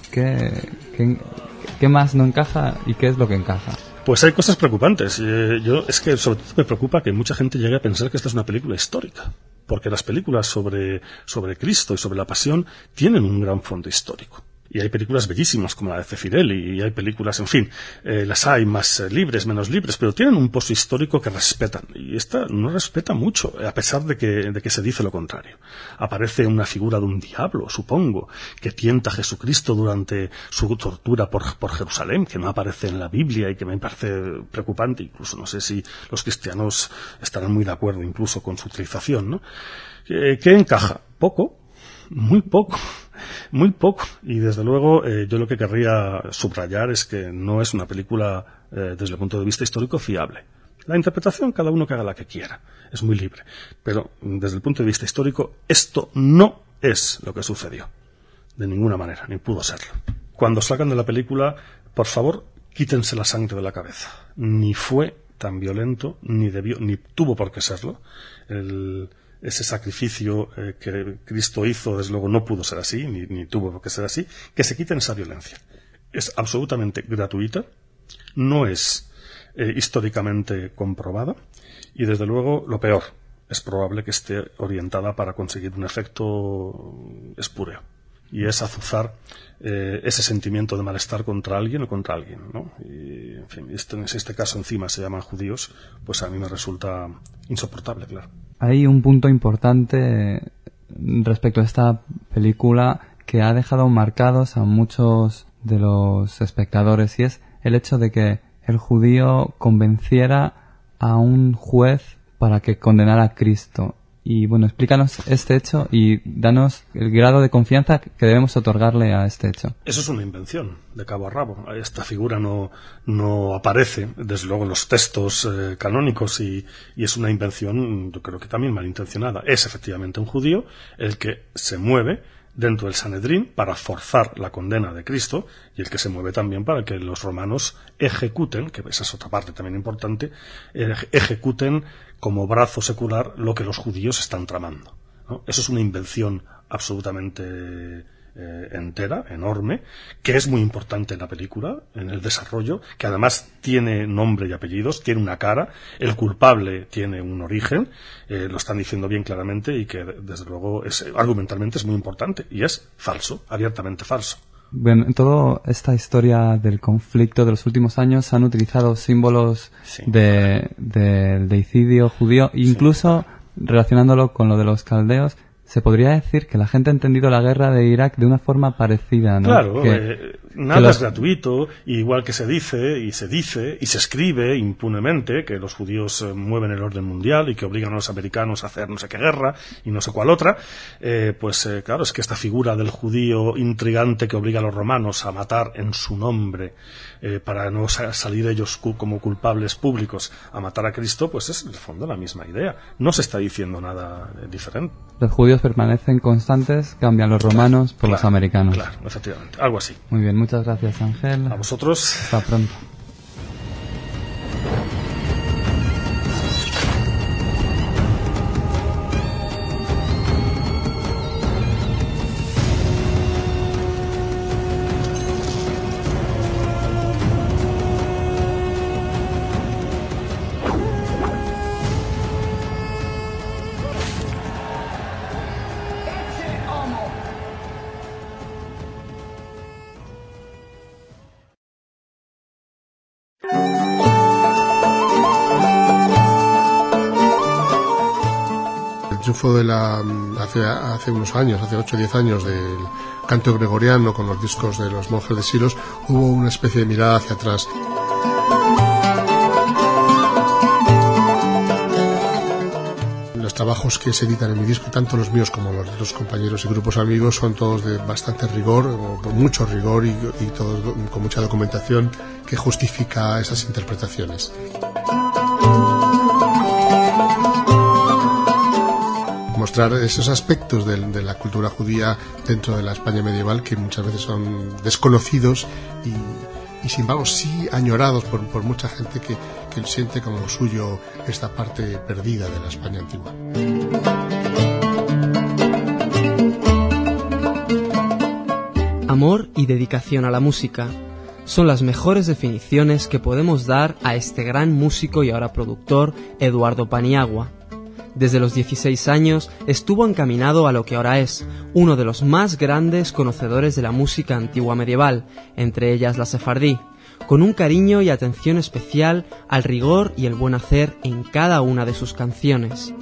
¿Qué más no encaja y qué es lo que encaja? Pues hay cosas preocupantes. Es que sobre todo me preocupa que mucha gente llegue a pensar que esta es una película histórica, porque las películas sobre Cristo y sobre la Pasión tienen un gran fondo histórico. Y hay películas bellísimas como la de Zeffirelli, y hay películas, en fin, las hay más libres, menos libres, pero tienen un pozo histórico que respetan. Y esta no respeta mucho, a pesar de que se dice lo contrario. Aparece una figura de un diablo, supongo, que tienta a Jesucristo durante su tortura por Jerusalén, que no aparece en la Biblia y que me parece preocupante. Incluso no sé si los cristianos estarán muy de acuerdo incluso con su utilización, ¿no? ¿Qué encaja? Poco, muy poco. Muy poco, y desde luego yo lo que querría subrayar es que no es una película desde el punto de vista histórico fiable. La interpretación cada uno que haga la que quiera, es muy libre, pero desde el punto de vista histórico esto no es lo que sucedió, de ninguna manera, ni pudo serlo. Cuando salgan de la película, por favor, quítense la sangre de la cabeza. Ni fue tan violento, ni tuvo por qué serlo. Ese sacrificio que Cristo hizo, desde luego, no pudo ser así, ni tuvo por qué ser así. Que se quiten esa violencia. Es absolutamente gratuita, no es históricamente comprobada, y desde luego, lo peor, es probable que esté orientada para conseguir un efecto espúreo, y es azuzar ese sentimiento de malestar contra alguien o contra alguien, ¿no? Y, en fin, en este caso encima se llaman judíos, pues a mí me resulta insoportable, claro. Hay un punto importante respecto a esta película que ha dejado marcados a muchos de los espectadores, y es el hecho de que el judío convenciera a un juez para que condenara a Cristo. Y bueno, explícanos este hecho y danos el grado de confianza que debemos otorgarle a este hecho. Eso es una invención, de cabo a rabo. Esta figura no aparece, desde luego, en los textos canónicos, y es una invención, yo creo que también malintencionada. Es efectivamente un judío el que se mueve dentro del Sanedrín para forzar la condena de Cristo, y el que se mueve también para que los romanos ejecuten, que esa es otra parte también importante, ejecuten como brazo secular lo que los judíos están tramando, ¿no? Eso es una invención absolutamente entera, enorme, que es muy importante en la película, en el desarrollo, que además tiene nombre y apellidos, tiene una cara, el culpable tiene un origen, lo están diciendo bien claramente, y que desde luego argumentalmente es muy importante, y es falso, abiertamente falso. Bueno, en toda esta historia del conflicto de los últimos años se han utilizado símbolos del deicidio judío, incluso relacionándolo con lo de los caldeos, se podría decir que la gente ha entendido la guerra de Irak de una forma parecida, ¿no? Claro, nada es gratuito, igual que se dice y se escribe impunemente que los judíos mueven el orden mundial y que obligan a los americanos a hacer no sé qué guerra y no sé cuál otra, claro, es que esta figura del judío intrigante que obliga a los romanos a matar en su nombre para no salir ellos como culpables públicos a matar a Cristo, pues es en el fondo la misma idea. No se está diciendo nada diferente. Los judíos permanecen constantes, cambian los romanos por los americanos. Claro, efectivamente, algo así. Muy bien, muchas gracias, Ángel. A vosotros. Hasta pronto. Triunfo de hace unos años, hace 8 o 10 años, del canto gregoriano con los discos de los monjes de Silos, hubo una especie de mirada hacia atrás. Los trabajos que se editan en mi disco, tanto los míos como los de los compañeros y grupos amigos, son todos de bastante rigor, o con mucho rigor y todos con mucha documentación que justifica esas interpretaciones. Mostrar esos aspectos de la cultura judía dentro de la España medieval que muchas veces son desconocidos y sin embargo sí añorados por mucha gente que siente como suyo esta parte perdida de la España antigua. Amor y dedicación a la música son las mejores definiciones que podemos dar a este gran músico y ahora productor, Eduardo Paniagua. Desde los 16 años estuvo encaminado a lo que ahora es uno de los más grandes conocedores de la música antigua medieval, entre ellas la sefardí, con un cariño y atención especial al rigor y el buen hacer en cada una de sus canciones.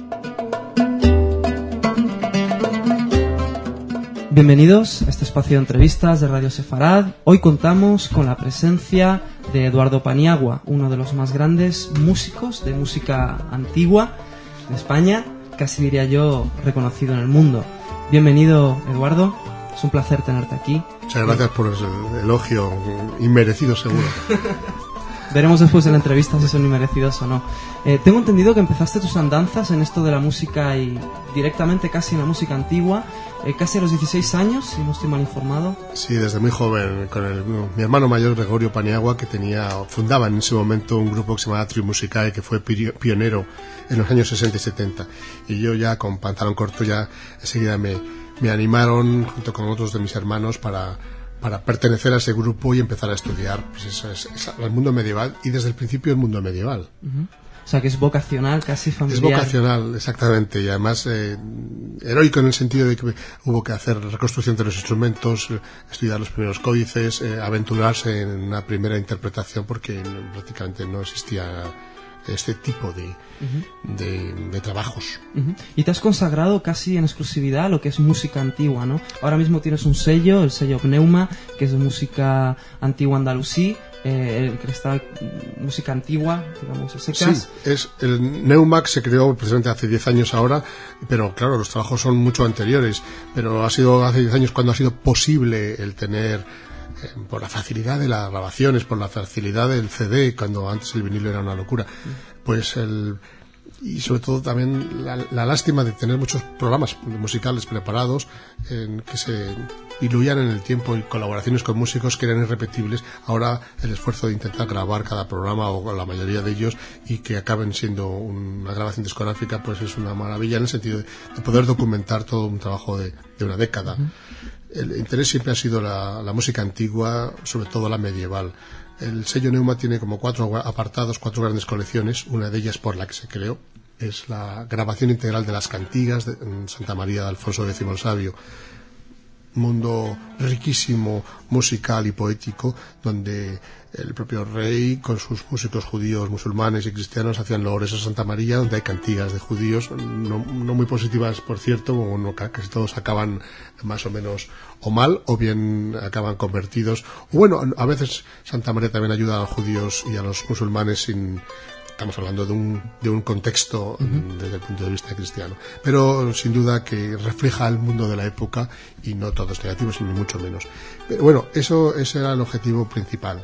Bienvenidos a este espacio de entrevistas de Radio Sefarad. Hoy contamos con la presencia de Eduardo Paniagua, uno de los más grandes músicos de música antigua de España, casi diría yo reconocido en el mundo. Bienvenido, Eduardo, es un placer tenerte aquí. Muchas gracias por el elogio, inmerecido seguro. Veremos después de la entrevista si son inmerecidos o no. Tengo entendido que empezaste tus andanzas en esto de la música y directamente casi en la música antigua, casi a los 16 años, si no estoy mal informado. Sí, desde muy joven, con mi hermano mayor Gregorio Paniagua, que fundaba en ese momento un grupo que se llamaba Trio Musicae, que fue pionero en los años 60 y 70. Y yo ya con pantalón corto ya enseguida me animaron, junto con otros de mis hermanos, para pertenecer a ese grupo y empezar a estudiar pues el mundo medieval, y desde el principio el mundo medieval. Uh-huh. O sea, que es vocacional, casi familiar. Es vocacional, exactamente, y además heroico en el sentido de que hubo que hacer reconstrucción de los instrumentos, estudiar los primeros códices, aventurarse en una primera interpretación, porque prácticamente no existía este tipo de trabajos. Uh-huh. Y te has consagrado casi en exclusividad a lo que es música antigua, ¿no? Ahora mismo tienes un sello, el sello Pneuma, que es de música antigua andalusí, que está música antigua, digamos, a secas. Sí, el Neumac se creó precisamente hace 10 años ahora, pero claro, los trabajos son mucho anteriores, pero ha sido hace 10 años cuando ha sido posible el tener, por la facilidad de las grabaciones, por la facilidad del CD, cuando antes el vinilo era una locura, pues y sobre todo también la lástima de tener muchos programas musicales preparados que se diluían en el tiempo, y colaboraciones con músicos que eran irrepetibles. Ahora el esfuerzo de intentar grabar cada programa, o la mayoría de ellos, y que acaben siendo una grabación discográfica, pues es una maravilla en el sentido de poder documentar todo un trabajo de una década. Uh-huh. El interés siempre ha sido la música antigua, sobre todo la medieval. El sello Neuma tiene como 4 apartados, 4 grandes colecciones. Una de ellas, por la que se creó, es la grabación integral de las cantigas de Santa María de Alfonso X el Sabio. mundo riquísimo musical y poético, donde el propio rey con sus músicos judíos, musulmanes y cristianos hacían loores a Santa María, donde hay cantigas de judíos, no muy positivas, por cierto, bueno, casi todos acaban más o menos o mal, o bien acaban convertidos, o bueno, a veces Santa María también ayuda a los judíos y a los musulmanes estamos hablando de un contexto desde el punto de vista cristiano, pero sin duda que refleja el mundo de la época y no todo es negativo, ni mucho menos. Pero bueno, ese era el objetivo principal.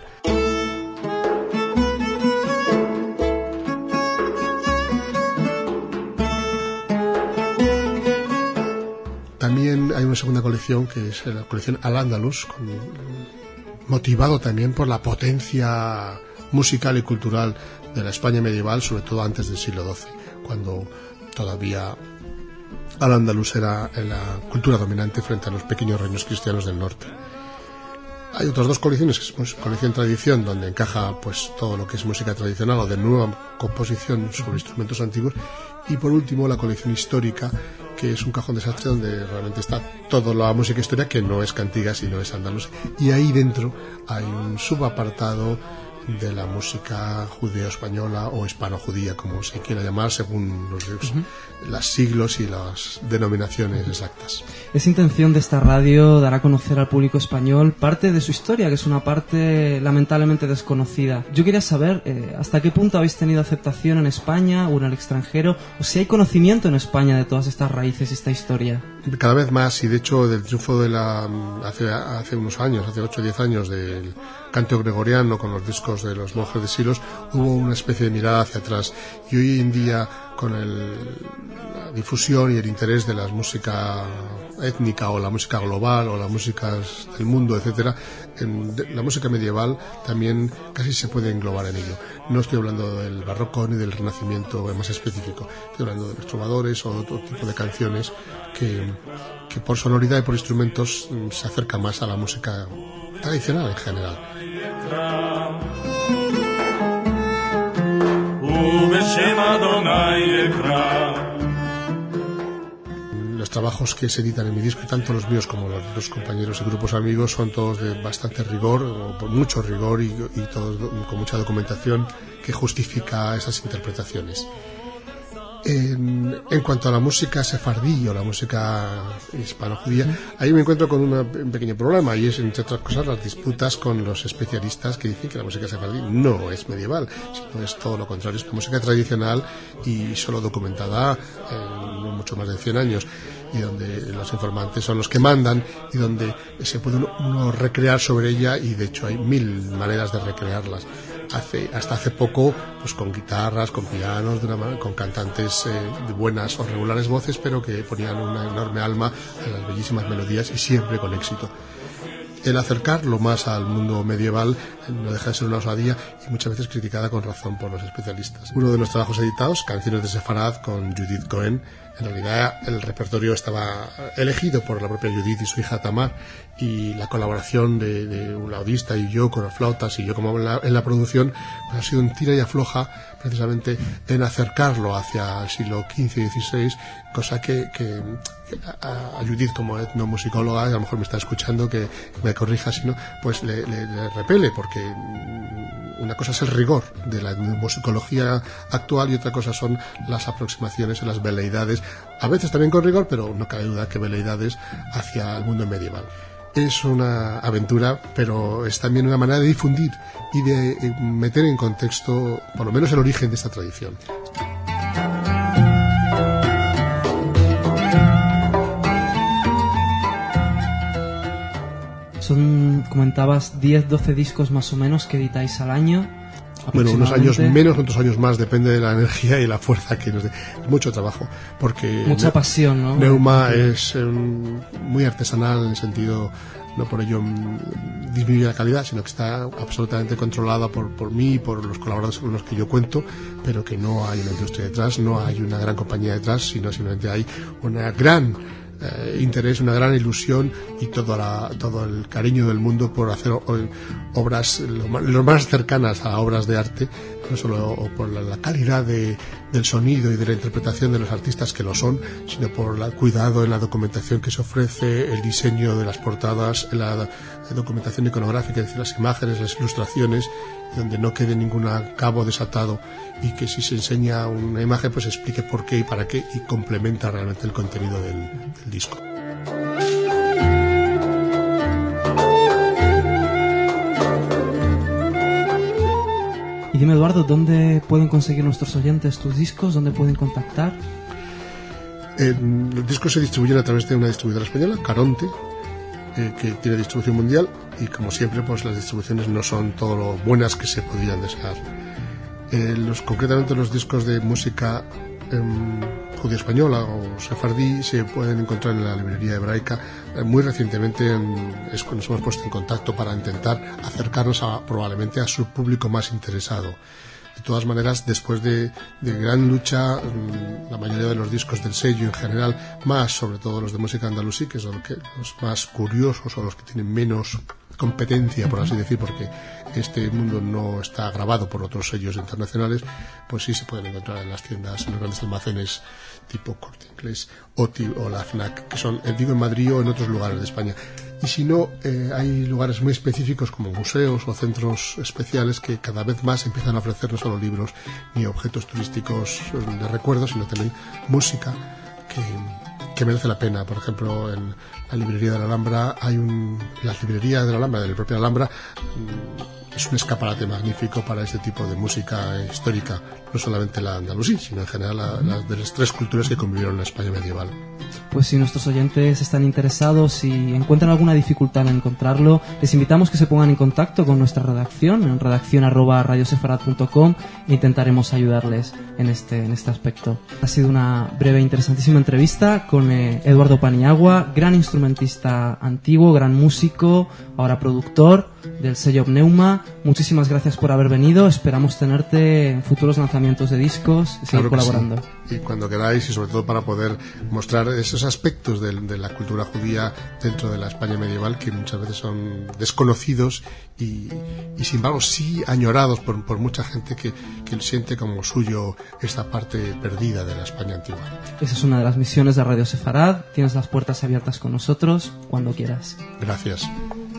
También hay una segunda colección, que es la colección Al-Ándalus, motivado también por la potencia musical y cultural de la España medieval, sobre todo antes del siglo XII, cuando todavía Al-Ándalus era la cultura dominante frente a los pequeños reinos cristianos del norte. Hay otras dos colecciones, que es pues, colección tradición, donde encaja pues todo lo que es música tradicional o de nueva composición sobre instrumentos antiguos, y por último la colección histórica, que es un cajón desastre donde realmente está toda la música histórica, que no es cantiga sino es andaluz, y ahí dentro hay un subapartado de la música judeo-española o hispano-judía, como se quiera llamar, según los siglos y las denominaciones exactas. Es intención de esta radio dar a conocer al público español parte de su historia, que es una parte lamentablemente desconocida. Yo quería saber hasta qué punto habéis tenido aceptación en España o en el extranjero, o si hay conocimiento en España de todas estas raíces y esta historia. Cada vez más, y de hecho del triunfo de hace unos años, hace 8 o 10 años, del canto gregoriano con los discos de los monjes de Silos, hubo una especie de mirada hacia atrás, y hoy en día con la difusión y el interés de la música étnica o la música global o las músicas del mundo, etcétera, la música medieval también casi se puede englobar en ello. No estoy hablando del barroco ni del renacimiento más específico, estoy hablando de los trovadores o otro tipo de canciones que por sonoridad y por instrumentos se acerca más a la música tradicional en general. Los trabajos que se editan en mi disco, tanto los míos como los de los compañeros y grupos amigos, son todos de bastante rigor, o por mucho rigor, y todos con mucha documentación que justifica esas interpretaciones. En cuanto a la música sefardí o la música hispano-judía, ahí me encuentro con un pequeño problema, y es, entre otras cosas, las disputas con los especialistas que dicen que la música sefardí no es medieval, sino es todo lo contrario, es una música tradicional y solo documentada no mucho más de 100 años, y donde los informantes son los que mandan y donde se puede uno recrear sobre ella, y de hecho hay 1000 maneras de recrearlas. Hasta hace poco, pues con guitarras, con pianos, con cantantes de buenas o regulares voces, pero que ponían una enorme alma a las bellísimas melodías, y siempre con éxito. El acercarlo más al mundo medieval no deja de ser una osadía, y muchas veces criticada con razón por los especialistas. Uno de los trabajos editados, Canciones de Sefarad, con Judith Cohen, en realidad el repertorio estaba elegido por la propia Judith y su hija Tamar, y la colaboración de un laudista y yo con las flautas y yo como en la producción, pues ha sido un tira y afloja precisamente en acercarlo hacia el siglo XV y XVI, cosa que a Judith, como etnomusicóloga, a lo mejor me está escuchando, que me corrija si no, pues le repele, porque una cosa es el rigor de la musicología actual y otra cosa son las aproximaciones y las veleidades, a veces también con rigor, pero no cabe duda que veleidades hacia el mundo medieval. Es una aventura, pero es también una manera de difundir y de meter en contexto, por lo menos, el origen de esta tradición. Son, comentabas, 10-12 discos más o menos que editáis al año. Bueno, unos años menos, otros años más, depende de la energía y la fuerza que nos dé. Mucho trabajo, porque mucha pasión, ¿no? Neuma es muy artesanal en el sentido, no por ello disminuye la calidad, sino que está absolutamente controlada por mí y por los colaboradores con los que yo cuento, pero que no hay una industria detrás, no hay una gran compañía detrás, sino simplemente hay una gran interés, una gran ilusión y todo el cariño del mundo por hacer obras lo más cercanas a obras de arte no solo por la calidad del sonido y de la interpretación de los artistas que lo son, sino por el cuidado en la documentación que se ofrece, el diseño de las portadas, la documentación iconográfica, es decir, las imágenes, las ilustraciones, donde no quede ningún cabo desatado, y que si se enseña una imagen pues explique por qué y para qué, y complementa realmente el contenido del disco. Y dime, Eduardo, ¿dónde pueden conseguir nuestros oyentes tus discos? ¿Dónde pueden contactar? Los discos se distribuyen a través de una distribuidora española, Caronte, que tiene distribución mundial, y como siempre pues las distribuciones no son todo lo buenas que se podrían desear. Concretamente los discos de música judía española o sefardí se pueden encontrar en la librería hebraica. Muy recientemente es cuando nos hemos puesto en contacto para intentar acercarnos probablemente a su público más interesado. De todas maneras, después de gran lucha, la mayoría de los discos del sello en general, más sobre todo los de música andalusí, que son los más curiosos o los que tienen menos competencia, por así decir, porque este mundo no está grabado por otros sellos internacionales, pues sí se pueden encontrar en las tiendas, en los grandes almacenes tipo Corte Inglés o la FNAC, que son, digo, en Madrid o en otros lugares de España. Y si no, hay lugares muy específicos como museos o centros especiales que cada vez más empiezan a ofrecer no solo libros ni objetos turísticos de recuerdo, sino también música que merece la pena. Por ejemplo, en la librería de la Alhambra la librería de la Alhambra, de la propia Alhambra, es un escaparate magnífico para este tipo de música histórica, no solamente la andalusí, sino en general de las tres culturas que convivieron en la España medieval. Pues si nuestros oyentes están interesados y encuentran alguna dificultad en encontrarlo, les invitamos que se pongan en contacto con nuestra redacción, en redaccion@radiosefarad.com, e intentaremos ayudarles en este aspecto. Ha sido una breve e interesantísima entrevista con Eduardo Paniagua, gran instrumentista antiguo, gran músico, ahora productor del sello Pneuma. Muchísimas gracias por haber venido. Esperamos tenerte en futuros lanzamientos de discos y seguir colaborando. Sí. Y cuando queráis, y sobre todo para poder mostrar esos aspectos de la cultura judía dentro de la España medieval que muchas veces son desconocidos y sin embargo sí añorados por mucha gente que siente como suyo esta parte perdida de la España antigua. Esa es una de las misiones de Radio Sefarad. Tienes las puertas abiertas con nosotros cuando quieras. Gracias.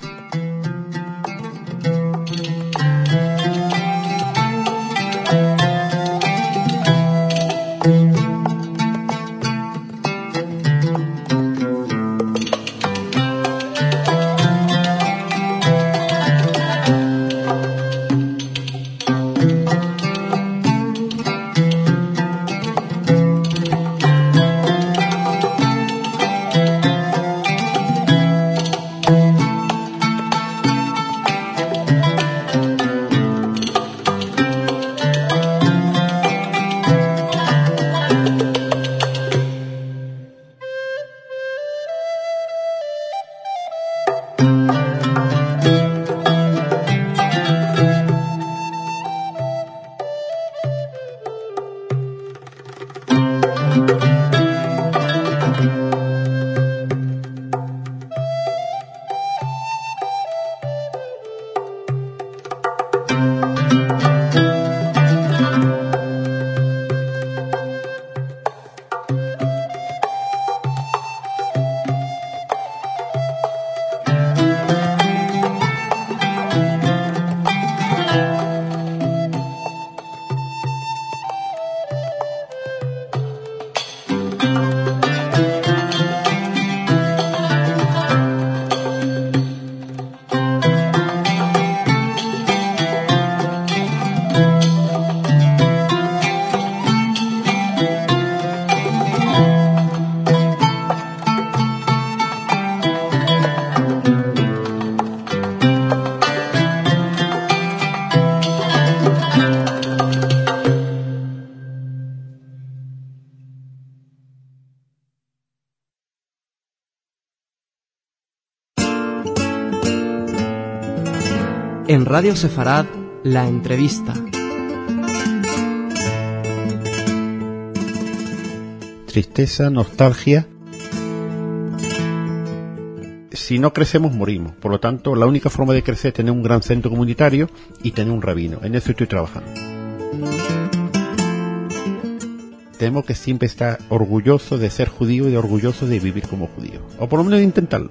En Radio Sefarad, la entrevista. Tristeza, nostalgia. Si no crecemos, morimos. Por lo tanto, la única forma de crecer es tener un gran centro comunitario y tener un rabino. En eso estoy trabajando. Tenemos que siempre estar orgullosos de ser judío y orgullosos de vivir como judío, o por lo menos de intentarlo.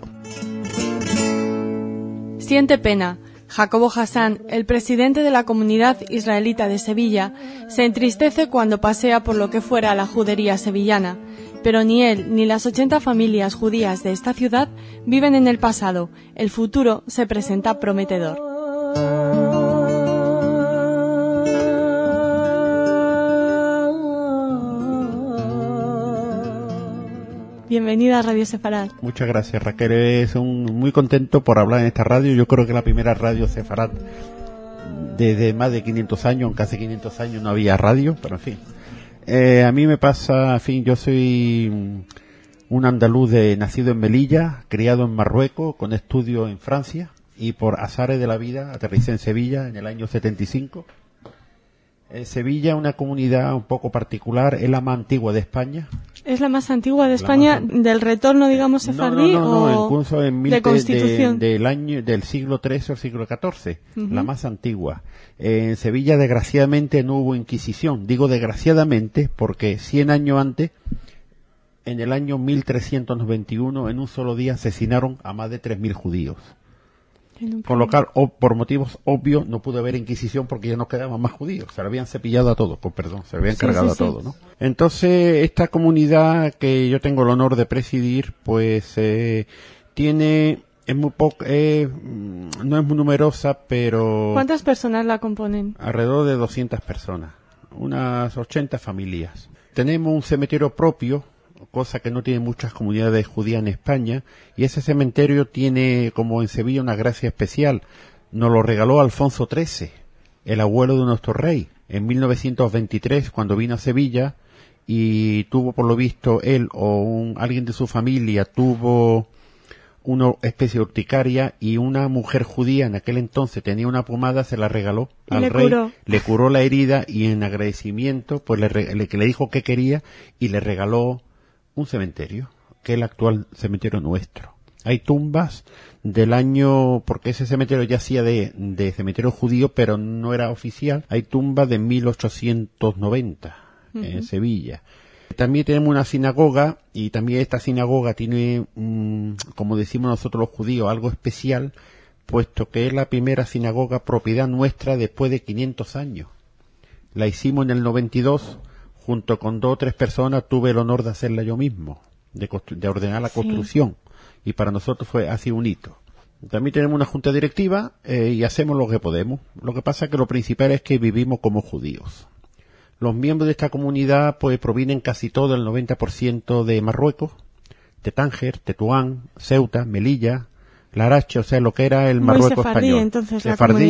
Siente pena. Jacobo Hassan, el presidente de la comunidad israelita de Sevilla, se entristece cuando pasea por lo que fuera la judería sevillana. Pero ni él ni las 80 familias judías de esta ciudad viven en el pasado. El futuro se presenta prometedor. Bienvenida a Radio Sefarad. Muchas gracias, Raquel. Es muy contento por hablar en esta radio. Yo creo que la primera radio Sefarad desde más de 500 años, aunque hace 500 años no había radio, pero en fin. A mí me pasa, en fin, yo soy un andaluz nacido en Melilla, criado en Marruecos, con estudios en Francia, y por azares de la vida aterricé en Sevilla en el año 75. Sevilla, una comunidad un poco particular, es la más antigua de España. ¿Es la más antigua de España del retorno, digamos, sefardí no, incluso de constitución? Del siglo XIII o siglo XIV, la más antigua. En Sevilla, desgraciadamente, no hubo Inquisición. Digo desgraciadamente porque 100 años antes, en el año 1391, en un solo día asesinaron a más de 3.000 judíos. Con lo cual, por motivos obvios, no pudo haber Inquisición porque ya no quedaban más judíos. Se lo habían cepillado a todos, se lo habían cargado a todos, ¿no? Entonces, esta comunidad que yo tengo el honor de presidir, pues, tiene, es muy poco, no es muy numerosa, pero... ¿Cuántas personas la componen? Alrededor de 200 personas, unas 80 familias. Tenemos un cementerio propio, cosa que no tienen muchas comunidades judías en España, y ese cementerio tiene, como en Sevilla, una gracia especial. Nos lo regaló Alfonso XIII, el abuelo de nuestro rey, en 1923, cuando vino a Sevilla, y tuvo, por lo visto, él o alguien de su familia tuvo una especie de urticaria, y una mujer judía en aquel entonces tenía una pomada, se la regaló al rey, le curó la herida, y en agradecimiento pues le dijo que quería, y le regaló un cementerio, que es el actual cementerio nuestro. Hay tumbas del año, porque ese cementerio ya hacía de cementerio judío, pero no era oficial. Hay tumbas de 1890 en Sevilla. También tenemos una sinagoga, y también esta sinagoga tiene, como decimos nosotros los judíos, algo especial, puesto que es la primera sinagoga propiedad nuestra después de 500 años. La hicimos en el 92, junto con 2 o 3 personas, tuve el honor de hacerla yo mismo, de ordenar la construcción, y para nosotros ha sido un hito. También tenemos una junta directiva y hacemos lo que podemos. Lo que pasa es que lo principal es que vivimos como judíos. Los miembros de esta comunidad pues provienen casi todo, el 90% de Marruecos, de Tánger, Tetuán, Ceuta, Melilla, Larache, o sea, lo que era el Marruecos español. Entonces, sefardí,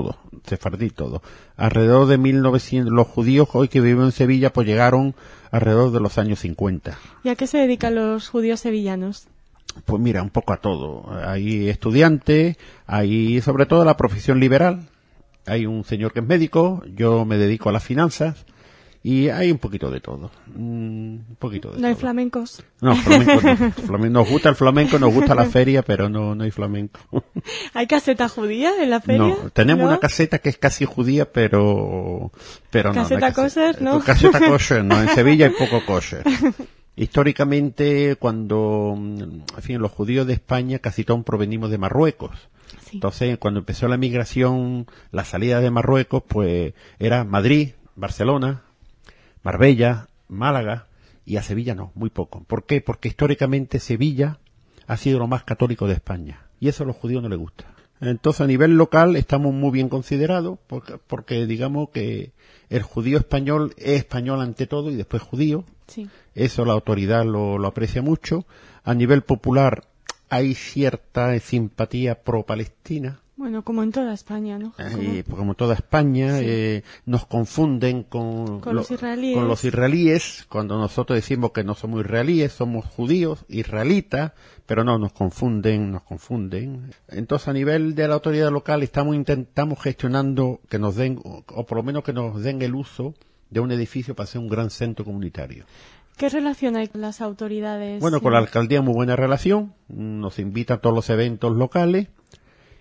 todo. Alrededor de 1900, los judíos hoy que viven en Sevilla pues llegaron alrededor de los años 50. ¿Y a qué se dedican los judíos sevillanos? Pues mira, un poco a todo. Hay estudiantes, hay sobre todo la profesión liberal. Hay un señor que es médico, yo me dedico a las finanzas, y hay un poquito de todo. ¿No hay flamencos? No, flamencos no. Nos gusta el flamenco, nos gusta la feria, pero no hay flamenco. ¿Hay caseta judía en la feria? No, tenemos una caseta que es casi judía, pero no. ¿Caseta kosher, no? Caseta kosher, no. En Sevilla hay poco kosher. Históricamente, cuando, en fin, los judíos de España casi todos provenimos de Marruecos. Sí. Entonces, cuando empezó la migración, la salida de Marruecos, pues era Madrid, Barcelona, Marbella, Málaga, y a Sevilla no, muy poco. ¿Por qué? Porque históricamente Sevilla ha sido lo más católico de España, y eso a los judíos no les gusta. Entonces, a nivel local estamos muy bien considerados, porque digamos que el judío español es español ante todo y después judío. Sí. Eso la autoridad lo aprecia mucho. A nivel popular hay cierta simpatía pro-palestina. Bueno, como en toda España, ¿no? Como en toda España, sí. Nos confunden con los israelíes. Con los israelíes, cuando nosotros decimos que no somos israelíes, somos judíos, israelitas, pero no, nos confunden. Entonces, a nivel de la autoridad local, intentamos gestionando que nos den, o por lo menos que nos den el uso de un edificio para hacer un gran centro comunitario. ¿Qué relación hay con las autoridades? Bueno, con la alcaldía muy buena relación, nos invita a todos los eventos locales,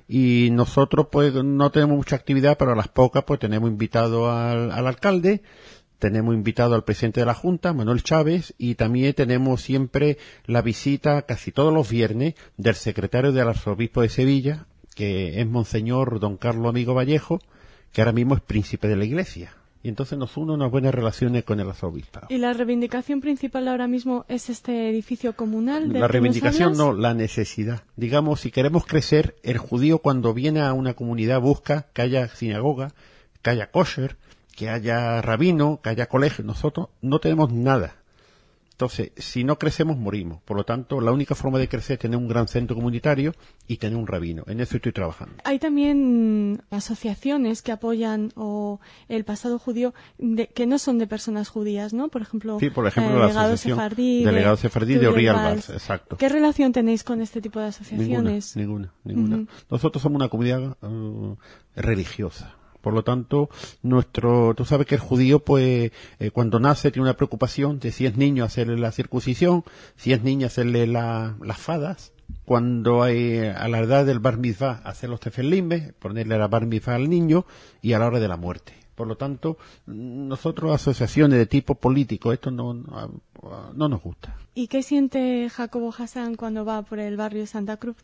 y nosotros pues no tenemos mucha actividad, pero a las pocas pues tenemos invitado al alcalde, tenemos invitado al presidente de la Junta, Manuel Chávez, y también tenemos siempre la visita casi todos los viernes del secretario del arzobispo de Sevilla, que es Monseñor Don Carlos Amigo Vallejo, que ahora mismo es príncipe de la Iglesia. Y entonces nos une unas buenas relaciones con el arzobispo. ¿Y la reivindicación principal ahora mismo es este edificio comunal? La reivindicación no, la necesidad. Digamos, si queremos crecer, el judío cuando viene a una comunidad busca que haya sinagoga, que haya kosher, que haya rabino, que haya colegio. Nosotros no tenemos nada. Entonces, si no crecemos, morimos. Por lo tanto, la única forma de crecer es tener un gran centro comunitario y tener un rabino. En eso estoy trabajando. Hay también asociaciones que apoyan el pasado judío que no son de personas judías, ¿no? Por ejemplo, la asociación Delegado Sefardí de Orrialbaz, exacto. ¿Qué relación tenéis con este tipo de asociaciones? Ninguna. Nosotros somos una comunidad religiosa. Por lo tanto, tú sabes que el judío, pues, cuando nace tiene una preocupación de si es niño hacerle la circuncisión, si es niña hacerle las fadas, cuando hay a la edad del bar mitzvah hacer los tefelimbe, ponerle la bar mitzvah al niño, y a la hora de la muerte. Por lo tanto, nosotros, asociaciones de tipo político, esto no nos gusta. ¿Y qué siente Jacobo Hassan cuando va por el barrio de Santa Cruz?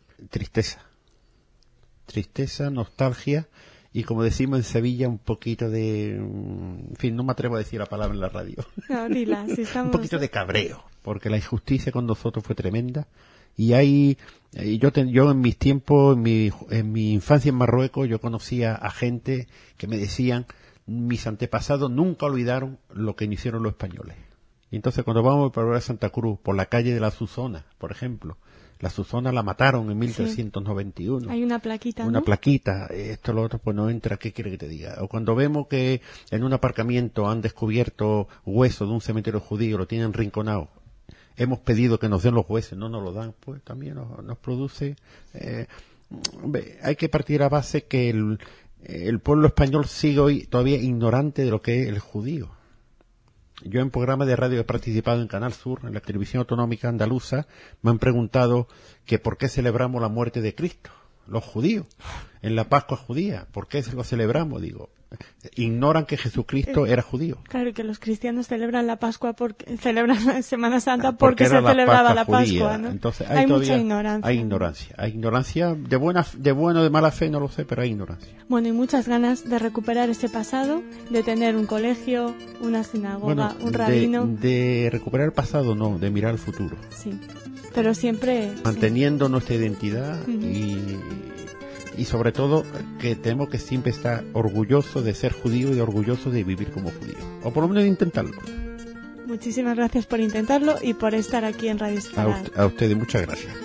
Tristeza, nostalgia. Y como decimos en Sevilla, un poquito de... En fin, no me atrevo a decir la palabra en la radio. No, dila, si estamos... Un poquito de cabreo, porque la injusticia con nosotros fue tremenda. Y yo en mis tiempos, en mi infancia en Marruecos, yo conocía a gente que me decían, mis antepasados nunca olvidaron lo que hicieron los españoles. Y entonces cuando vamos por Santa Cruz, por la calle de la Zuzona, por ejemplo, la Zuzona la mataron en 1391. Hay una plaquita, Una plaquita, esto, lo otro, pues no entra, ¿qué quiere que te diga? O cuando vemos que en un aparcamiento han descubierto huesos de un cementerio judío, lo tienen rinconado, hemos pedido que nos den los huesos, no nos lo dan, pues también nos produce... hay que partir a base que el pueblo español sigue hoy todavía ignorante de lo que es el judío. Yo en programas de radio he participado en Canal Sur, en la televisión autonómica andaluza, me han preguntado que por qué celebramos la muerte de Cristo, los judíos, en la Pascua judía, ¿por qué lo celebramos? Digo, ignoran que Jesucristo era judío. Claro, que los cristianos celebran la Pascua celebran la Semana Santa porque se celebraba la Pascua, ¿no? Entonces hay mucha ignorancia. Hay ignorancia de buena, de mala fe, no lo sé, pero hay ignorancia. Bueno, y muchas ganas de recuperar ese pasado, de tener un colegio, una sinagoga, un rabino. De recuperar el pasado, no, de mirar el futuro. Sí, pero siempre... Manteniendo nuestra identidad y sobre todo que tenemos que siempre estar orgullosos de ser judíos y orgullosos de vivir como judíos, o por lo menos de intentarlo. Muchísimas gracias por intentarlo y por estar aquí en Radio Sefarad. A ustedes muchas gracias.